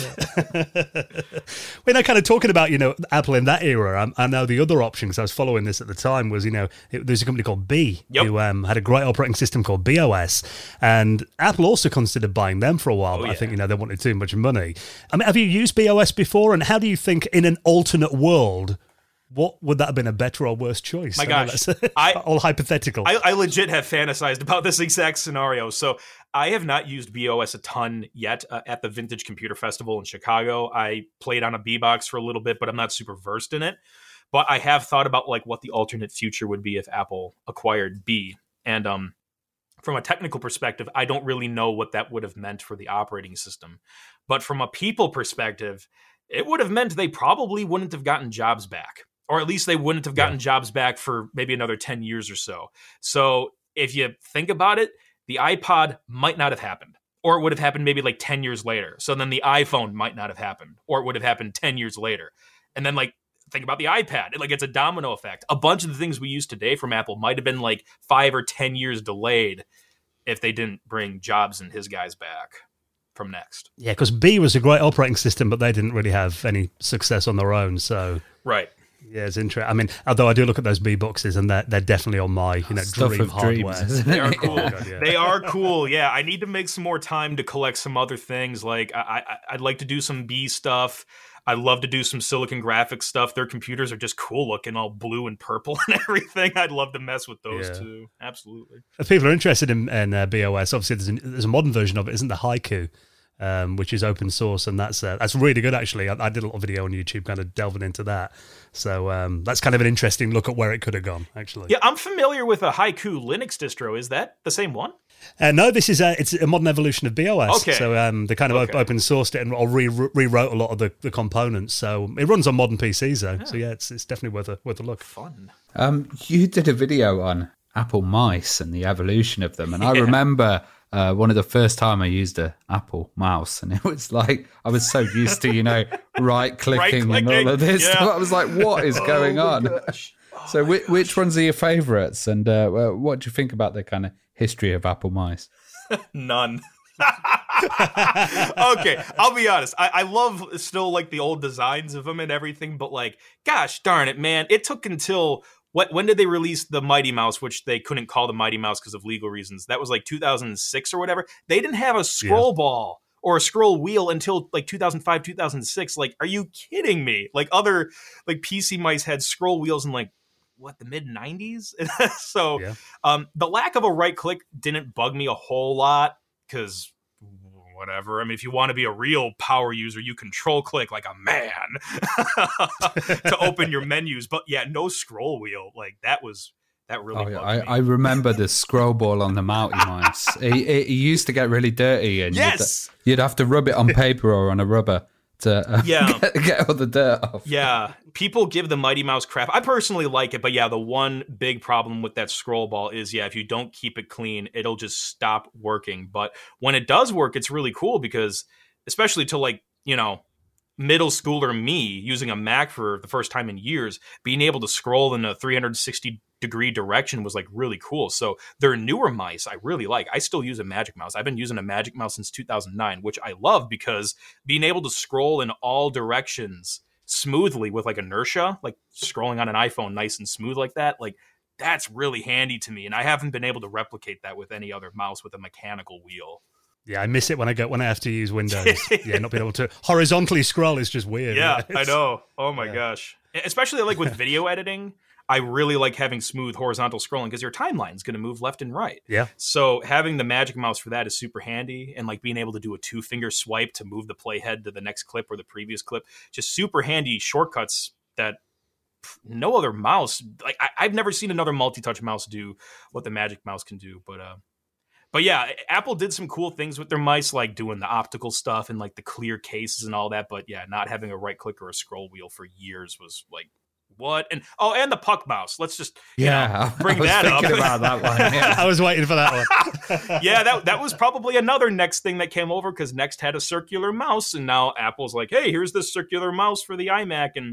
We're now kind of talking about, you know, Apple in that era. I, I know the other option, because I was following this at the time, was, you know, it, there's a company called B yep. who um, had a great operating system called B O S, and Apple also considered buying them for a while, oh, but yeah. I think, you know, they wanted too much money. I mean, have you used B O S before, and how do you think in an alternate world, what would that have been, a better or worse choice? My I know gosh. that's I, all hypothetical. I, I legit have fantasized about this exact scenario. So I have not used B O S a ton yet. Uh, at the Vintage Computer Festival in Chicago, I played on a B-Box for a little bit, but I'm not super versed in it. But I have thought about like what the alternate future would be if Apple acquired B. And um, from a technical perspective, I don't really know what that would have meant for the operating system. But from a people perspective, it would have meant they probably wouldn't have gotten jobs back. Or at least they wouldn't have gotten yeah. jobs back for maybe another ten years or so. So if you think about it, the iPod might not have happened. Or it would have happened maybe like ten years later. So then the iPhone might not have happened. Or it would have happened ten years later. And then like, think about the iPad. It, like it's a domino effect. A bunch of the things we use today from Apple might have been like five or ten years delayed if they didn't bring Jobs and his guys back from Next. Yeah, because B was a great operating system, but they didn't really have any success on their own. So right. Yeah, it's interesting. I mean, although I do look at those B boxes, and they're, they're definitely on my, you know, Stuff dream of hardware. dreams, they are cool. Oh, God, yeah. They are cool. Yeah, I need to make some more time to collect some other things. Like, I, I, I'd like to do some B stuff. I'd love to do some Silicon Graphics stuff. Their computers are just cool looking, all blue and purple and everything. I'd love to mess with those yeah. too. Absolutely. If people are interested in, in uh, B O S, obviously there's, an, there's a modern version of it, isn't there? Haiku. Um, which is open source, and that's uh, that's really good, actually. I, I did a little video on YouTube kind of delving into that. So um, that's kind of an interesting look at where it could have gone, actually. Yeah, I'm familiar with a Haiku Linux distro. Is that the same one? Uh, no, this is a, it's a modern evolution of B O S. Okay. So um, they kind of okay. op- open sourced it and or re- rewrote a lot of the, the components. So it runs on modern P Cs, though. Yeah. So yeah, it's it's definitely worth a, worth a look. Fun. Um, you did a video on Apple mice and the evolution of them, and yeah. I remember... Uh, one of the first time I used a Apple mouse, and it was like I was so used to, you know, right clicking and all of this yeah. stuff. I was like, "What is going oh on?" Oh so, which, which ones are your favourites, and uh, what do you think about the kind of history of Apple mice? None. Okay, I'll be honest. I, I love still like the old designs of them and everything, but like, gosh darn it, man! It took until. What, when did they release the Mighty Mouse, which they couldn't call the Mighty Mouse because of legal reasons? That was like two thousand six or whatever. They didn't have a scroll yeah. ball or a scroll wheel until like two thousand five, two thousand six. Like, are you kidding me? Like other like P C mice had scroll wheels in like, what, the mid nineties? So yeah. um, the lack of a right click didn't bug me a whole lot because... whatever. I mean, if you want to be a real power user, you control click like a man to open your menus. But yeah, no scroll wheel. Like that was that really. Oh, yeah. bugged I, me. I remember the scroll ball on the Mighty Mouse. It, it, it used to get really dirty, and yes! you'd, you'd have to rub it on paper or on a rubber to uh, yeah. get, get all the dirt off. Yeah, people give the Mighty Mouse crap. I personally like it, but yeah, the one big problem with that scroll ball is, yeah, if you don't keep it clean, it'll just stop working. But when it does work, it's really cool because, especially to like, you know, middle schooler me using a Mac for the first time in years, being able to scroll in a three hundred sixty degree direction was like really cool. So their newer mice I really like. I still use a Magic Mouse. I've been using a Magic Mouse since two thousand nine, which I love because being able to scroll in all directions smoothly with like inertia, like scrolling on an iPhone nice and smooth like that, like that's really handy to me. And I haven't been able to replicate that with any other mouse with a mechanical wheel. Yeah, I miss it when I go when I have to use Windows. Yeah, not being able to horizontally scroll is just weird. Yeah, It's, I know. Oh my yeah. gosh. Especially like with video editing, I really like having smooth horizontal scrolling because your timeline is going to move left and right. Yeah. So having the Magic Mouse for that is super handy, and like being able to do a two finger swipe to move the playhead to the next clip or the previous clip, just super handy shortcuts that no other mouse. Like I, I've never seen another multi-touch mouse do what the Magic Mouse can do, but uh. But yeah, Apple did some cool things with their mice, like doing the optical stuff and like the clear cases and all that. But yeah, not having a right click or a scroll wheel for years was like, what? And oh, and the puck mouse. Let's just you yeah, know, bring I was that thinking up. about that one. Yeah. I was waiting for that one. Yeah, that that was probably another Next thing that came over because Next had a circular mouse, and now Apple's like, hey, here's this circular mouse for the iMac, and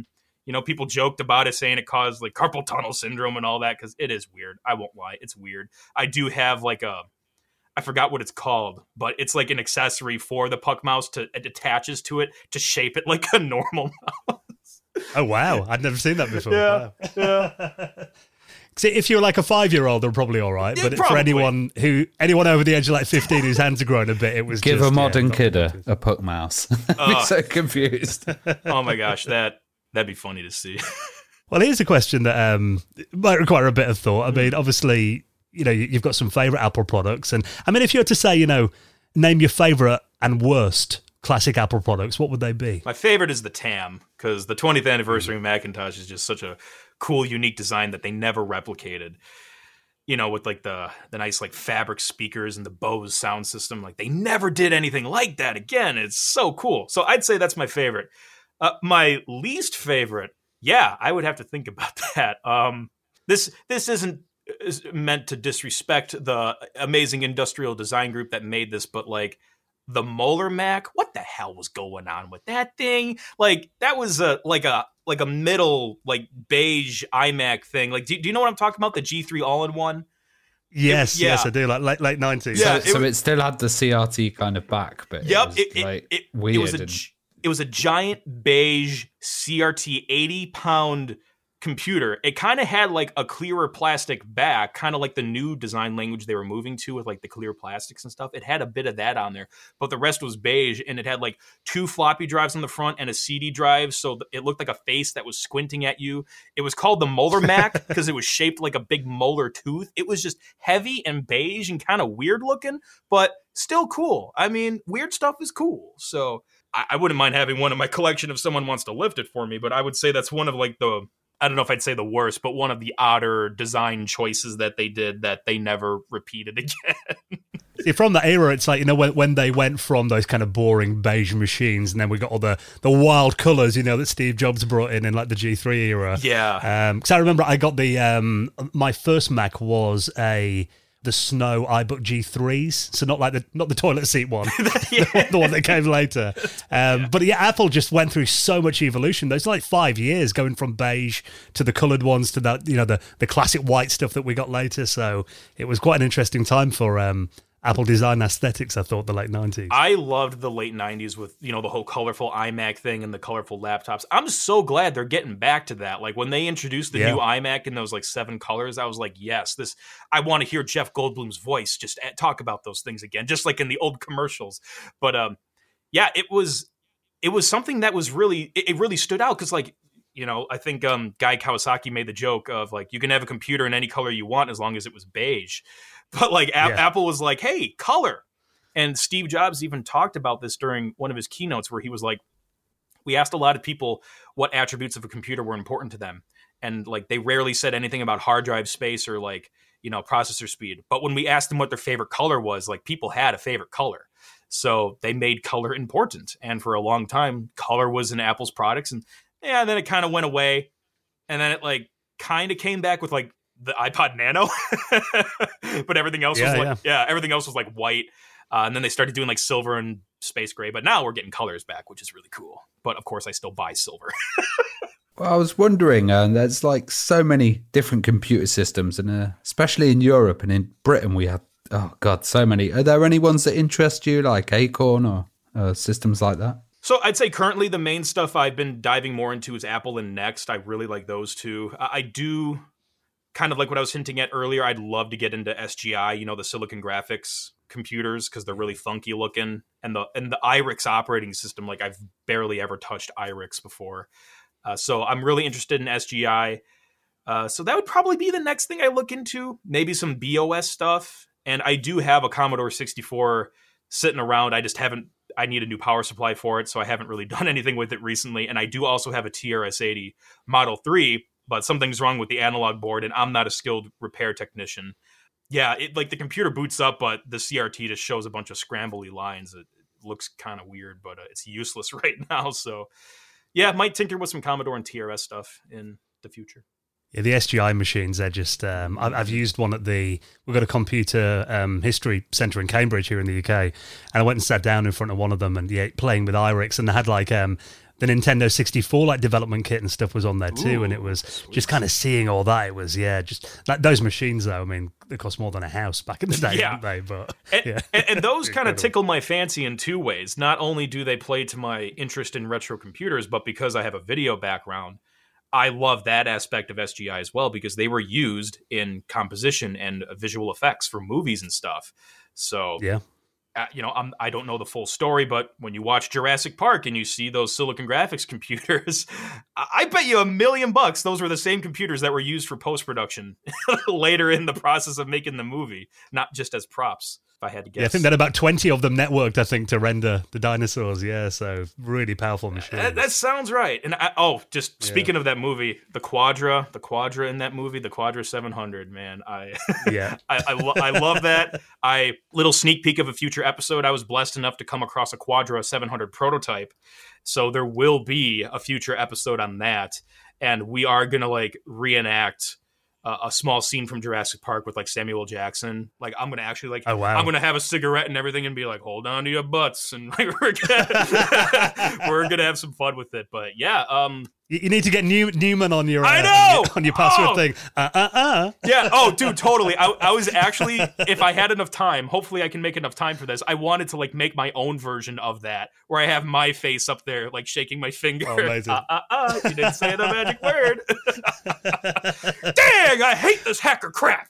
You know, people joked about it, saying it caused like carpal tunnel syndrome and all that, because it is weird. I won't lie, it's weird. I do have like a, I forgot what it's called, but it's like an accessory for the Puck mouse to it attaches to it to shape it like a normal mouse. Oh wow, I'd never seen that before. Yeah, Wow. yeah. See, if you're like a five-year-old, they're probably all right. Yeah, But for probably. anyone who anyone over the age of like fifteen whose hands are growing a bit, it was Give just, a modern yeah, kid a, a Puck mouse. I'd be Oh. so confused. Oh my gosh, that that'd be funny to see. Well, here's a question that um, might require a bit of thought. I mean, obviously, you know, you- you've got some favourite Apple products. And I mean, if you were to say, you know, name your favourite and worst classic Apple products, what would they be? My favorite is the T A M, because the twentieth anniversary Macintosh is just such a cool, unique design that they never replicated. You know, with like the the nice like fabric speakers and the Bose sound system, like they never did anything like that again. It's so cool. So I'd say that's my favorite. Uh, my least favorite, yeah, I would have to think about that. Um, this this isn't is meant to disrespect the amazing industrial design group that made this, but like the Molar Mac, what the hell was going on with that thing? Like that was a like a like a middle like beige iMac thing. Like, do, do you know what I'm talking about? The G three all-in-one. Yes, yeah. yes, I do. Like late late nineties. Yeah, so, it so was- it still had the C R T kind of back, but Yep, it was it, it, like it, weird. it was a and- gi- it was a giant beige C R T eighty pound computer. It kind of had like a clearer plastic back, kind of like the new design language they were moving to with like the clear plastics and stuff. It had a bit of that on there, but the rest was beige, and it had like two floppy drives on the front and a C D drive, so th- it looked like a face that was squinting at you. It was called the Molar Mac because it was shaped like a big molar tooth. It was just heavy and beige and kind of weird looking, but still cool. I mean, weird stuff is cool. So I, I wouldn't mind having one in my collection if someone wants to lift it for me, but I would say that's one of like the, I don't know if I'd say the worst, but one of the odder design choices that they did that they never repeated again. See, from that era, it's like, you know, when, when they went from those kind of boring beige machines, and then we got all the, the wild colours, you know, that Steve Jobs brought in in like the G three era. Yeah. Because I remember I got the, um, my first Mac was a, the Snow iBook G threes, so not like the not the toilet seat one, the, the one that came later. Um, yeah. But yeah, Apple just went through so much evolution. Those like five years going from beige to the coloured ones to that, you know, the the classic white stuff that we got later. So it was quite an interesting time for um, Apple design aesthetics, I thought, the late nineties. I loved the late nineties with, you know, the whole colorful iMac thing and the colorful laptops. I'm so glad they're getting back to that. Like when they introduced the Yeah. new iMac in those like seven colors, I was like, yes, this, I want to hear Jeff Goldblum's voice just at, talk about those things again, just like in the old commercials. But um, yeah, it was, it was something that was really, it, it really stood out because like, you know, I think um, Guy Kawasaki made the joke of like, you can have a computer in any color you want as long as it was beige. But like a- Yeah. Apple was like, hey, color. And Steve Jobs even talked about this during one of his keynotes where he was like, we asked a lot of people what attributes of a computer were important to them. And like they rarely said anything about hard drive space or like, you know, processor speed. But when we asked them what their favorite color was, like people had a favorite color. So they made color important. And for a long time, color was in Apple's products. And yeah, then it kind of went away. And then it like kind of came back with like the iPod Nano. But everything else Yeah, was like, yeah. everything else was like white. Uh, and then they started doing like silver and space gray. But now we're getting colors back, which is really cool. But of course, I still buy silver. Well, I was wondering, uh, there's like so many different computer systems, and uh, especially in Europe and in Britain, we have, oh God, so many. Are there any ones that interest you, like Acorn or uh, systems like that? So I'd say currently the main stuff I've been diving more into is Apple and Next. I really like those two. I, I do kind of like what I was hinting at earlier. I'd love to get into S G I, you know, the Silicon Graphics computers, because they're really funky looking. And the and the iRix operating system, like I've barely ever touched iRix before. Uh, so I'm really interested in S G I. Uh, so that would probably be the next thing I look into. Maybe some B O S stuff. And I do have a Commodore sixty-four sitting around. I just haven't, I need a new power supply for it. So I haven't really done anything with it recently. And I do also have a T R S eighty Model three, but something's wrong with the analog board and I'm not a skilled repair technician. Yeah, it like the computer boots up, but the C R T just shows a bunch of scrambly lines. It, it looks kind of weird, but uh, it's useless right now. So yeah, might tinker with some Commodore and T R S stuff in the future. Yeah, the S G I machines, they're just, um, I've, I've used one at the, we've got a computer um, history centre in Cambridge here in the U K, and I went and sat down in front of one of them and yeah, playing with iRix, and they had like um, the Nintendo sixty-four like development kit and stuff was on there too. Ooh, and it was sweet. just kind of seeing all that. It was, yeah, just like those machines though. I mean, they cost more than a house back in the day, Yeah. didn't they? But And, yeah. and, and those kind of Incredible. tickle my fancy in two ways. Not only do they play to my interest in retro computers, but because I have a video background, I love that aspect of S G I as well, because they were used in composition and visual effects for movies and stuff. So, Yeah. uh, you know, I'm, I don't know the full story, but when you watch Jurassic Park and you see those Silicon Graphics computers, I, I bet you a million bucks those were the same computers that were used for post-production later in the process of making the movie, not just as props, if I had to guess. Yeah, I think there are about twenty of them networked, I think, to render the dinosaurs. Yeah, so really powerful machines. That, that sounds right. And I, oh, just speaking of that movie, the Quadra, the Quadra in that movie, the Quadra seven hundred, man, I Yeah. I I, lo- I love that. I little sneak peek of a future episode. I was blessed enough to come across a Quadra seven hundred prototype, so there will be a future episode on that, and we are gonna like reenact Uh, a small scene from Jurassic Park with like Samuel Jackson. Like I'm gonna actually like Oh, wow. I'm gonna have a cigarette and everything and be like, hold on to your butts, and like we're gonna, we're gonna have some fun with it. But yeah, um, You, you need to get New, Newman on your uh, I know! on your password Oh! thing. Uh uh uh. yeah. Oh, dude, totally. I, I was actually, if I had enough time, hopefully I can make enough time for this. I wanted to like make my own version of that, where I have my face up there, like shaking my finger. Oh, amazing. Uh, uh, uh, you didn't say the magic word. Dang, I hate this hacker crap.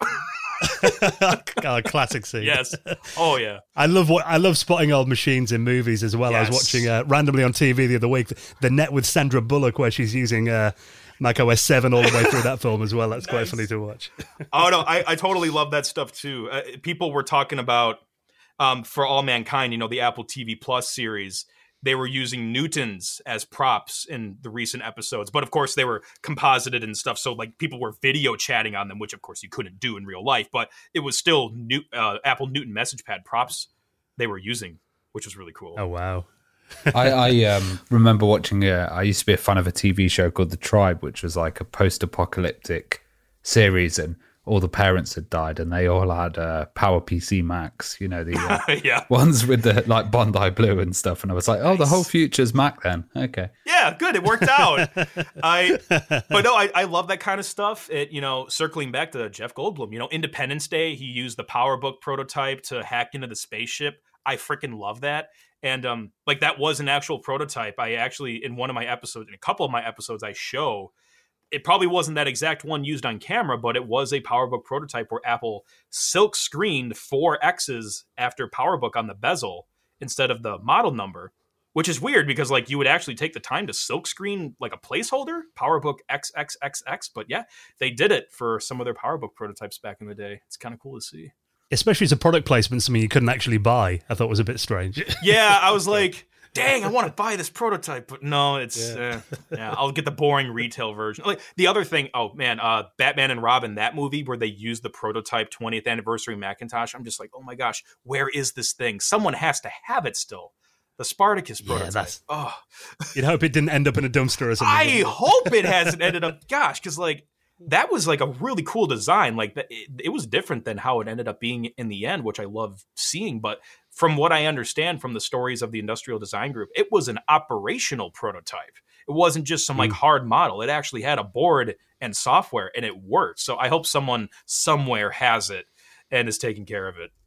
Oh, classic scene. Yes. Oh yeah. I love what I love spotting old machines in movies as well. I was Yes. watching uh, randomly on T V the other week the Net with Sandra Bullock, where she's using uh, Mac O S seven all the way through that film as well. That's quite Nice. funny to watch. Oh no, I, I totally love that stuff too. Uh, people were talking about um, For All Mankind, you know, the Apple T V Plus series. They were using Newtons as props in the recent episodes, but of course they were composited and stuff. So like people were video chatting on them, which of course you couldn't do in real life. But it was still New, uh, Apple Newton message pad props they were using, which was really cool. Oh wow. I, I um, remember watching. A, I used to be a fan of a T V show called The Tribe, which was like a post-apocalyptic series, and all the parents had died, and they all had uh, Power P C Macs. You know, the uh, yeah, ones with the like Bondi Blue and stuff. And I was like, oh, the whole Nice. future's Mac then. Okay. yeah, good. It worked out. I, but no, I, I love that kind of stuff. It, you know, circling back to Jeff Goldblum, you know, Independence Day, he used the PowerBook prototype to hack into the spaceship. I freaking love that. And um, like that was an actual prototype. I actually, in one of my episodes, in a couple of my episodes, I show it probably wasn't that exact one used on camera, but it was a PowerBook prototype where Apple silk screened four X's after PowerBook on the bezel instead of the model number, which is weird because like you would actually take the time to silk screen like a placeholder, PowerBook X X X X. But yeah, they did it for some of their PowerBook prototypes back in the day. It's kind of cool to see. Especially as a product placement, something you couldn't actually buy. I thought was a bit strange. Yeah, I was like, dang, I want to buy this prototype, but no, it's yeah. Uh, yeah. I'll get the boring retail version. Like the other thing, oh man, uh, Batman and Robin, that movie where they used the prototype twentieth anniversary Macintosh. I'm just like, oh my gosh, where is this thing? Someone has to have it still. The Spartacus prototype. that's- Oh, You'd hope it didn't end up in a dumpster or something. I wouldn't you? hope it hasn't ended up. Gosh, because like that was like a really cool design. Like it, it was different than how it ended up being in the end, which I love seeing. But from what I understand from the stories of the Industrial Design Group, it was an operational prototype. It wasn't just some like hard model. It actually had a board and software, and it worked. So I hope someone somewhere has it and is taking care of it.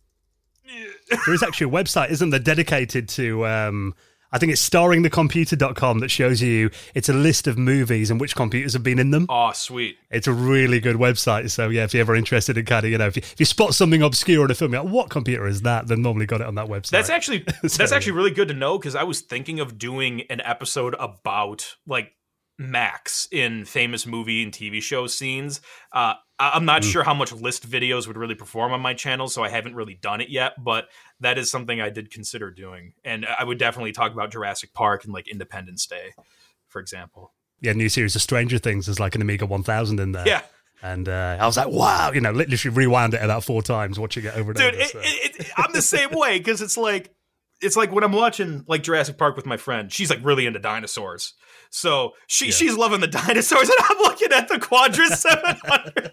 There is actually a website, isn't there, dedicated to, um, I think it's starring the computer dot com that shows you, it's a list of movies and which computers have been in them. Oh, sweet. It's a really good website. So yeah, if you're ever interested in kind of, you know, if you, if you spot something obscure in a film, you're like, what computer is that? Then normally got it on that website. That's actually that's So, actually really good to know because I was thinking of doing an episode about like Macs in famous movie and T V show scenes. Uh, I- I'm not Mm. sure how much list videos would really perform on my channel, so I haven't really done it yet. But that is something I did consider doing, and I would definitely talk about Jurassic Park and like Independence Day, for example. yeah, new series of Stranger Things. There's like an Amiga one thousand in there. Yeah. And uh, I was like, wow, you know, literally rewound it about four times, watching it over and Dude, over. it, so. it, it, I'm the same way because it's like it's like when I'm watching like Jurassic Park with my friend. She's like really into dinosaurs, so she Yeah. she's loving the dinosaurs, and I'm looking at the Quadra seven hundred.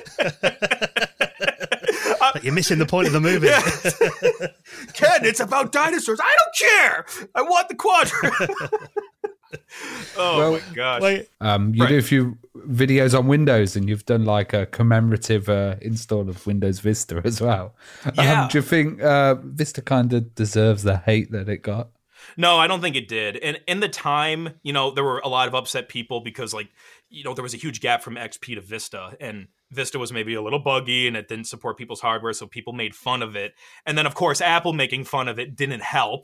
But you're missing the point of the movie. Yeah. Ken, it's about dinosaurs. I don't care. I want the Quadra. Oh Well, my gosh. Wait, Um, you Right. do a few videos on Windows, and you've done like a commemorative uh, install of Windows Vista as well. Yeah. Um, do you think uh, Vista kind of deserves the hate that it got? No, I don't think it did. And in the time, you know, there were a lot of upset people because, like, you know, there was a huge gap from X P to Vista, and Vista was maybe a little buggy and it didn't support people's hardware, so people made fun of it. And then, of course, Apple making fun of it didn't help.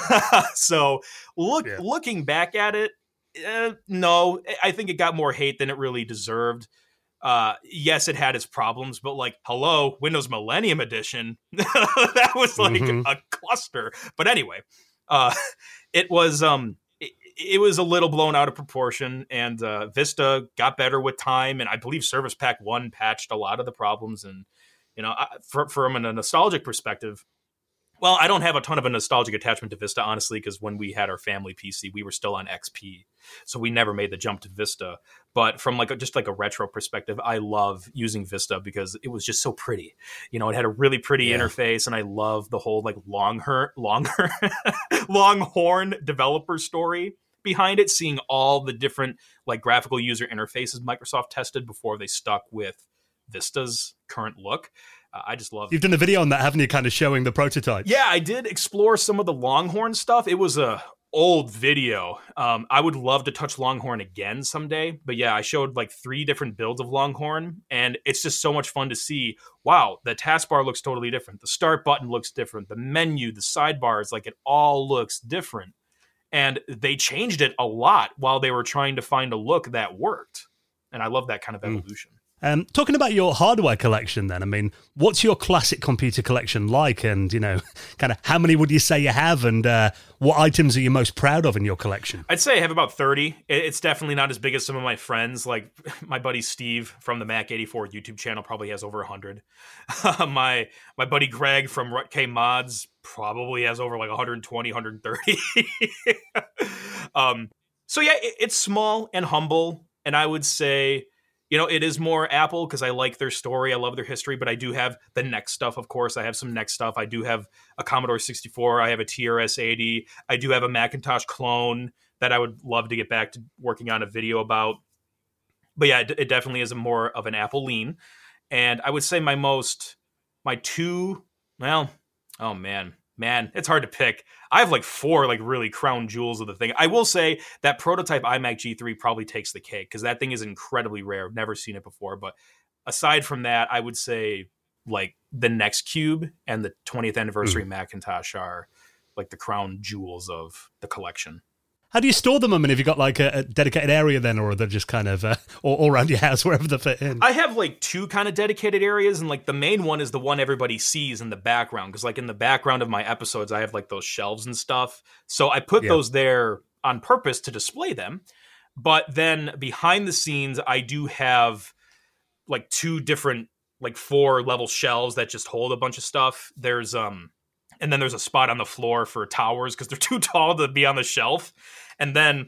So, look, Yeah. looking back at it, uh, no, I think it got more hate than it really deserved. Uh, yes, it had its problems, but like, hello, Windows Millennium Edition, that was like Mhm. a cluster. But anyway, uh, it was um, it, it was a little blown out of proportion, and uh, Vista got better with time, and I believe Service Pack One patched a lot of the problems. And you know, I, for, from a nostalgic perspective, well, I don't have a ton of a nostalgic attachment to Vista, honestly, because when we had our family P C, we were still on X P, so we never made the jump to Vista. But from like a, just like a retro perspective, I love using Vista because it was just so pretty. You know, it had a really pretty Yeah. interface, and I love the whole like longhorn, longhorn, longhorn developer story behind it. Seeing all the different like graphical user interfaces Microsoft tested before they stuck with Vista's current look. Uh, I just love. You've done a video on that, haven't you? Kind of showing the prototype. Yeah, I did explore some of the Longhorn stuff. It was a old video. Um, I would love to touch Longhorn again someday. But yeah, I showed like three different builds of Longhorn, and it's just so much fun to see. Wow, the taskbar looks totally different. The start button looks different. The menu, the sidebars, like it all looks different. And they changed it a lot while they were trying to find a look that worked. And I love that kind of evolution. Um, talking about your hardware collection, then, I mean, what's your classic computer collection like? And, you know, kind of how many would you say you have? And uh, what items are you most proud of in your collection? I'd say I have about thirty. It- It's definitely not as big as some of my friends. Like my buddy Steve from the Mac eighty-four YouTube channel probably has over one hundred. my my buddy Greg from Rutk Mods probably has over like one hundred twenty, one hundred thirty. um, so yeah, it, it's small and humble. And I would say, you know, it is more Apple because I like their story. I love their history, but I do have the Next stuff, of course. I have some Next stuff. I do have a Commodore sixty-four. I have a T R S eighty. I do have a Macintosh clone that I would love to get back to working on a video about. But yeah, it, it definitely is a more of an Apple lean. And I would say my most, my two, well, oh man, man, it's hard to pick. I have like four like really crown jewels of the thing. I will say that prototype iMac G three probably takes the cake because that thing is incredibly rare. I've never seen it before. But aside from that, I would say like the Next Cube and the twentieth anniversary mm. Macintosh are like the crown jewels of the collection. How do you store them? I mean, have you got like a, a dedicated area then, or are they just kind of uh, all, all around your house, wherever they fit in? I have like two kind of dedicated areas, and like the main one is the one everybody sees in the background. Because like in the background of my episodes, I have like those shelves and stuff. So I put yeah. those there on purpose to display them. But then behind the scenes, I do have like two different like four level shelves that just hold a bunch of stuff. There's um, and then there's a spot on the floor for towers because they're too tall to be on the shelf. And then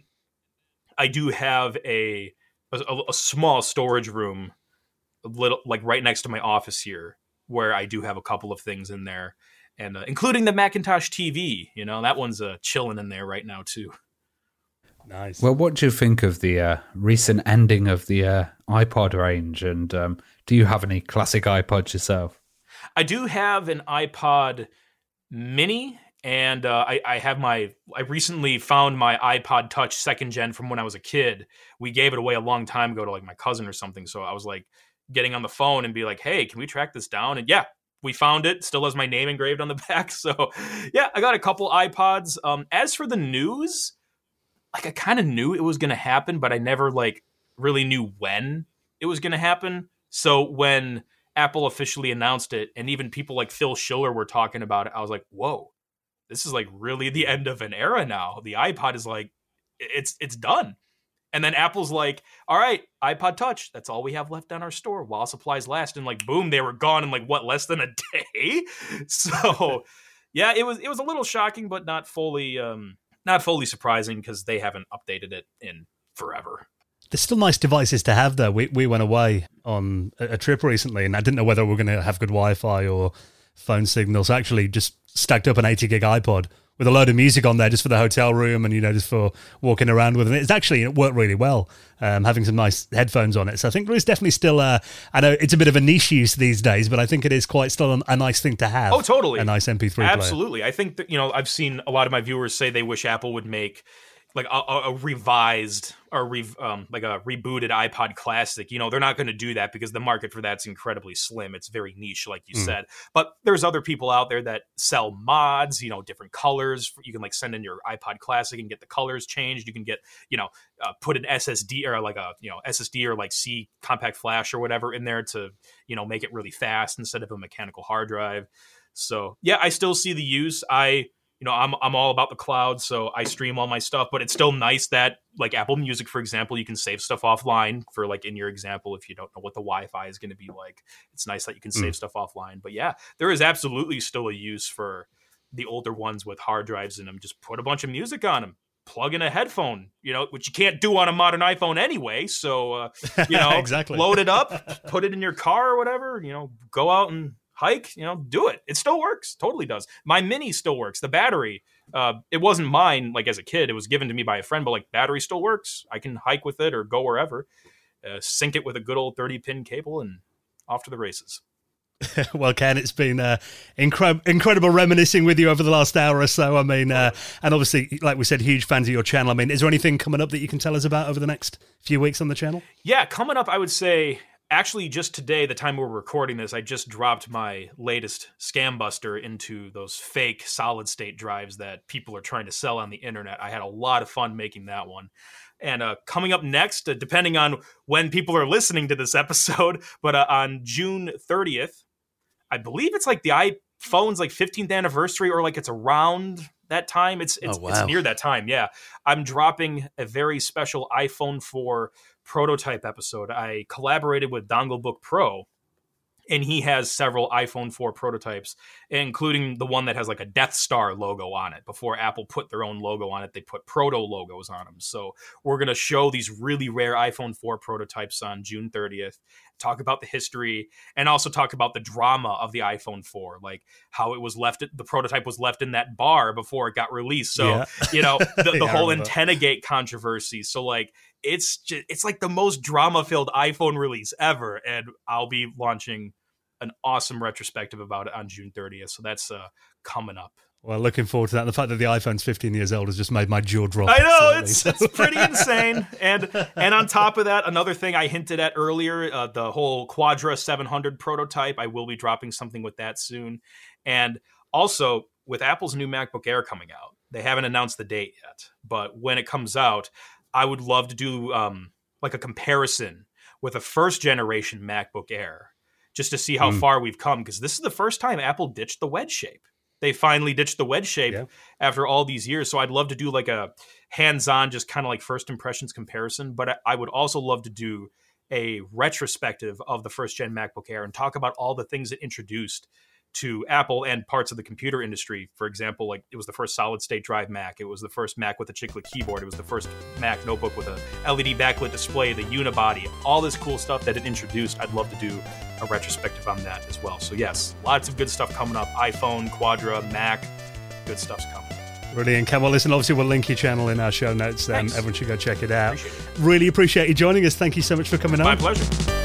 I do have a, a a small storage room, a little like right next to my office here, where I do have a couple of things in there, and uh, including the Macintosh T V. You know, that one's uh, chilling in there right now too. Nice. Well, what do you think of the uh, recent ending of the uh, iPod range? And um, do you have any classic iPods yourself? I do have an iPod Mini. And uh, I, I have my, I recently found my iPod Touch second gen from when I was a kid. We gave it away a long time ago to like my cousin or something. So I was like getting on the phone and be like, hey, can we track this down? And yeah, we found it. Still has my name engraved on the back. So yeah, I got a couple iPods. Um, as for the news, like I kind of knew it was going to happen, but I never like really knew when it was going to happen. So when Apple officially announced it, and even people like Phil Schiller were talking about it, I was like, whoa. This is like really the end of an era now. The iPod is like, it's it's done. And then Apple's like, all right, iPod Touch. That's all we have left on our store while supplies last. And like, boom, they were gone in like, what, less than a day? So yeah, it was it was a little shocking, but not fully um, not fully surprising because they haven't updated it in forever. They're still nice devices to have, though. We we went away on a, a trip recently, and I didn't know whether we were going to have good Wi-Fi or phone signals. Actually, just stacked up an eighty gig iPod with a load of music on there just for the hotel room and, you know, just for walking around with it. It's actually, it worked really well, um, having some nice headphones on it. So I think there is definitely still, uh, I know it's a bit of a niche use these days, but I think it is quite still a, a nice thing to have. Oh, totally. A nice M P three Absolutely. player. I think that, you know, I've seen a lot of my viewers say they wish Apple would make like a, a revised or re, um, like a rebooted iPod Classic. You know, they're not going to do that because the market for that's incredibly slim. It's very niche, like you mm. said. But there's other people out there that sell mods, you know, different colors. You can like send in your iPod Classic and get the colors changed. You can get, you know, uh, put an S S D or like a, you know, S S D or like C compact flash or whatever in there to, you know, make it really fast instead of a mechanical hard drive. So yeah, I still see the use. I, You know, I'm I'm all about the cloud, so I stream all my stuff, but it's still nice that, like Apple Music, for example, you can save stuff offline for, like, in your example, if you don't know what the Wi-Fi is going to be like. It's nice that you can save mm. stuff offline. But yeah, there is absolutely still a use for the older ones with hard drives in them. Just put a bunch of music on them. Plug in a headphone, you know, which you can't do on a modern iPhone anyway. So, uh, you know, exactly. Load it up, put it in your car or whatever, you know, go out and hike, you know, do it. It still works. Totally does. My Mini still works. The battery, uh, it wasn't mine, like as a kid. It was given to me by a friend, but like battery still works. I can hike with it or go wherever, uh, sync it with a good old thirty pin cable and off to the races. Well, Ken, it's been uh, incre- incredible reminiscing with you over the last hour or so. I mean, uh, and obviously, like we said, huge fans of your channel. I mean, is there anything coming up that you can tell us about over the next few weeks on the channel? Yeah, coming up, I would say, actually, just today, the time we're recording this, I just dropped my latest scam buster into those fake solid state drives that people are trying to sell on the internet. I had a lot of fun making that one. And uh, coming up next, uh, depending on when people are listening to this episode, but uh, on June thirtieth, I believe it's like the iPhone's like fifteenth anniversary or like it's around that time. It's it's, oh, wow. it's near that time. Yeah. I'm dropping a very special iPhone four prototype episode. I collaborated with Donglebook Pro, and he has several iPhone four prototypes, including the one that has like a Death Star logo on it. Before Apple put their own logo on it, they put proto logos on them. So we're going to show these really rare iPhone four prototypes on June thirtieth, talk about the history, and also talk about the drama of the iPhone four, like how it was left, the prototype was left in that bar before it got released. So, yeah. you know, the, the yeah, whole Antenna Gate controversy. So like, it's just, it's like the most drama-filled iPhone release ever, and I'll be launching an awesome retrospective about it on June thirtieth. So that's uh, coming up. Well, looking forward to that. The fact that the iPhone's fifteen years old has just made my jaw drop. I know, it's it's pretty insane. And and on top of that, another thing I hinted at earlier, uh, the whole Quadra seven hundred prototype. I will be dropping something with that soon. And also, with Apple's new MacBook Air coming out, they haven't announced the date yet. But when it comes out, I would love to do um, like a comparison with a first generation MacBook Air, just to see how mm. far we've come. Because this is the first time Apple ditched the wedge shape. They finally ditched the wedge shape yeah. after all these years. So I'd love to do like a hands-on, just kind of like first impressions comparison. But I would also love to do a retrospective of the first gen MacBook Air and talk about all the things it introduced to Apple and parts of the computer industry. For example, like it was the first solid state drive Mac. It was the first Mac with a chiclet keyboard. It was the first Mac notebook with a L E D backlit display, the unibody, all this cool stuff that it introduced. I'd love to do a retrospective on that as well. So yes, lots of good stuff coming up. iPhone, Quadra, Mac, good stuff's coming. Brilliant. Come on, listen, obviously we'll link your channel in our show notes. Um, everyone should go check it out. Appreciate it. Really appreciate you joining us. Thank you so much for coming it's on. My pleasure.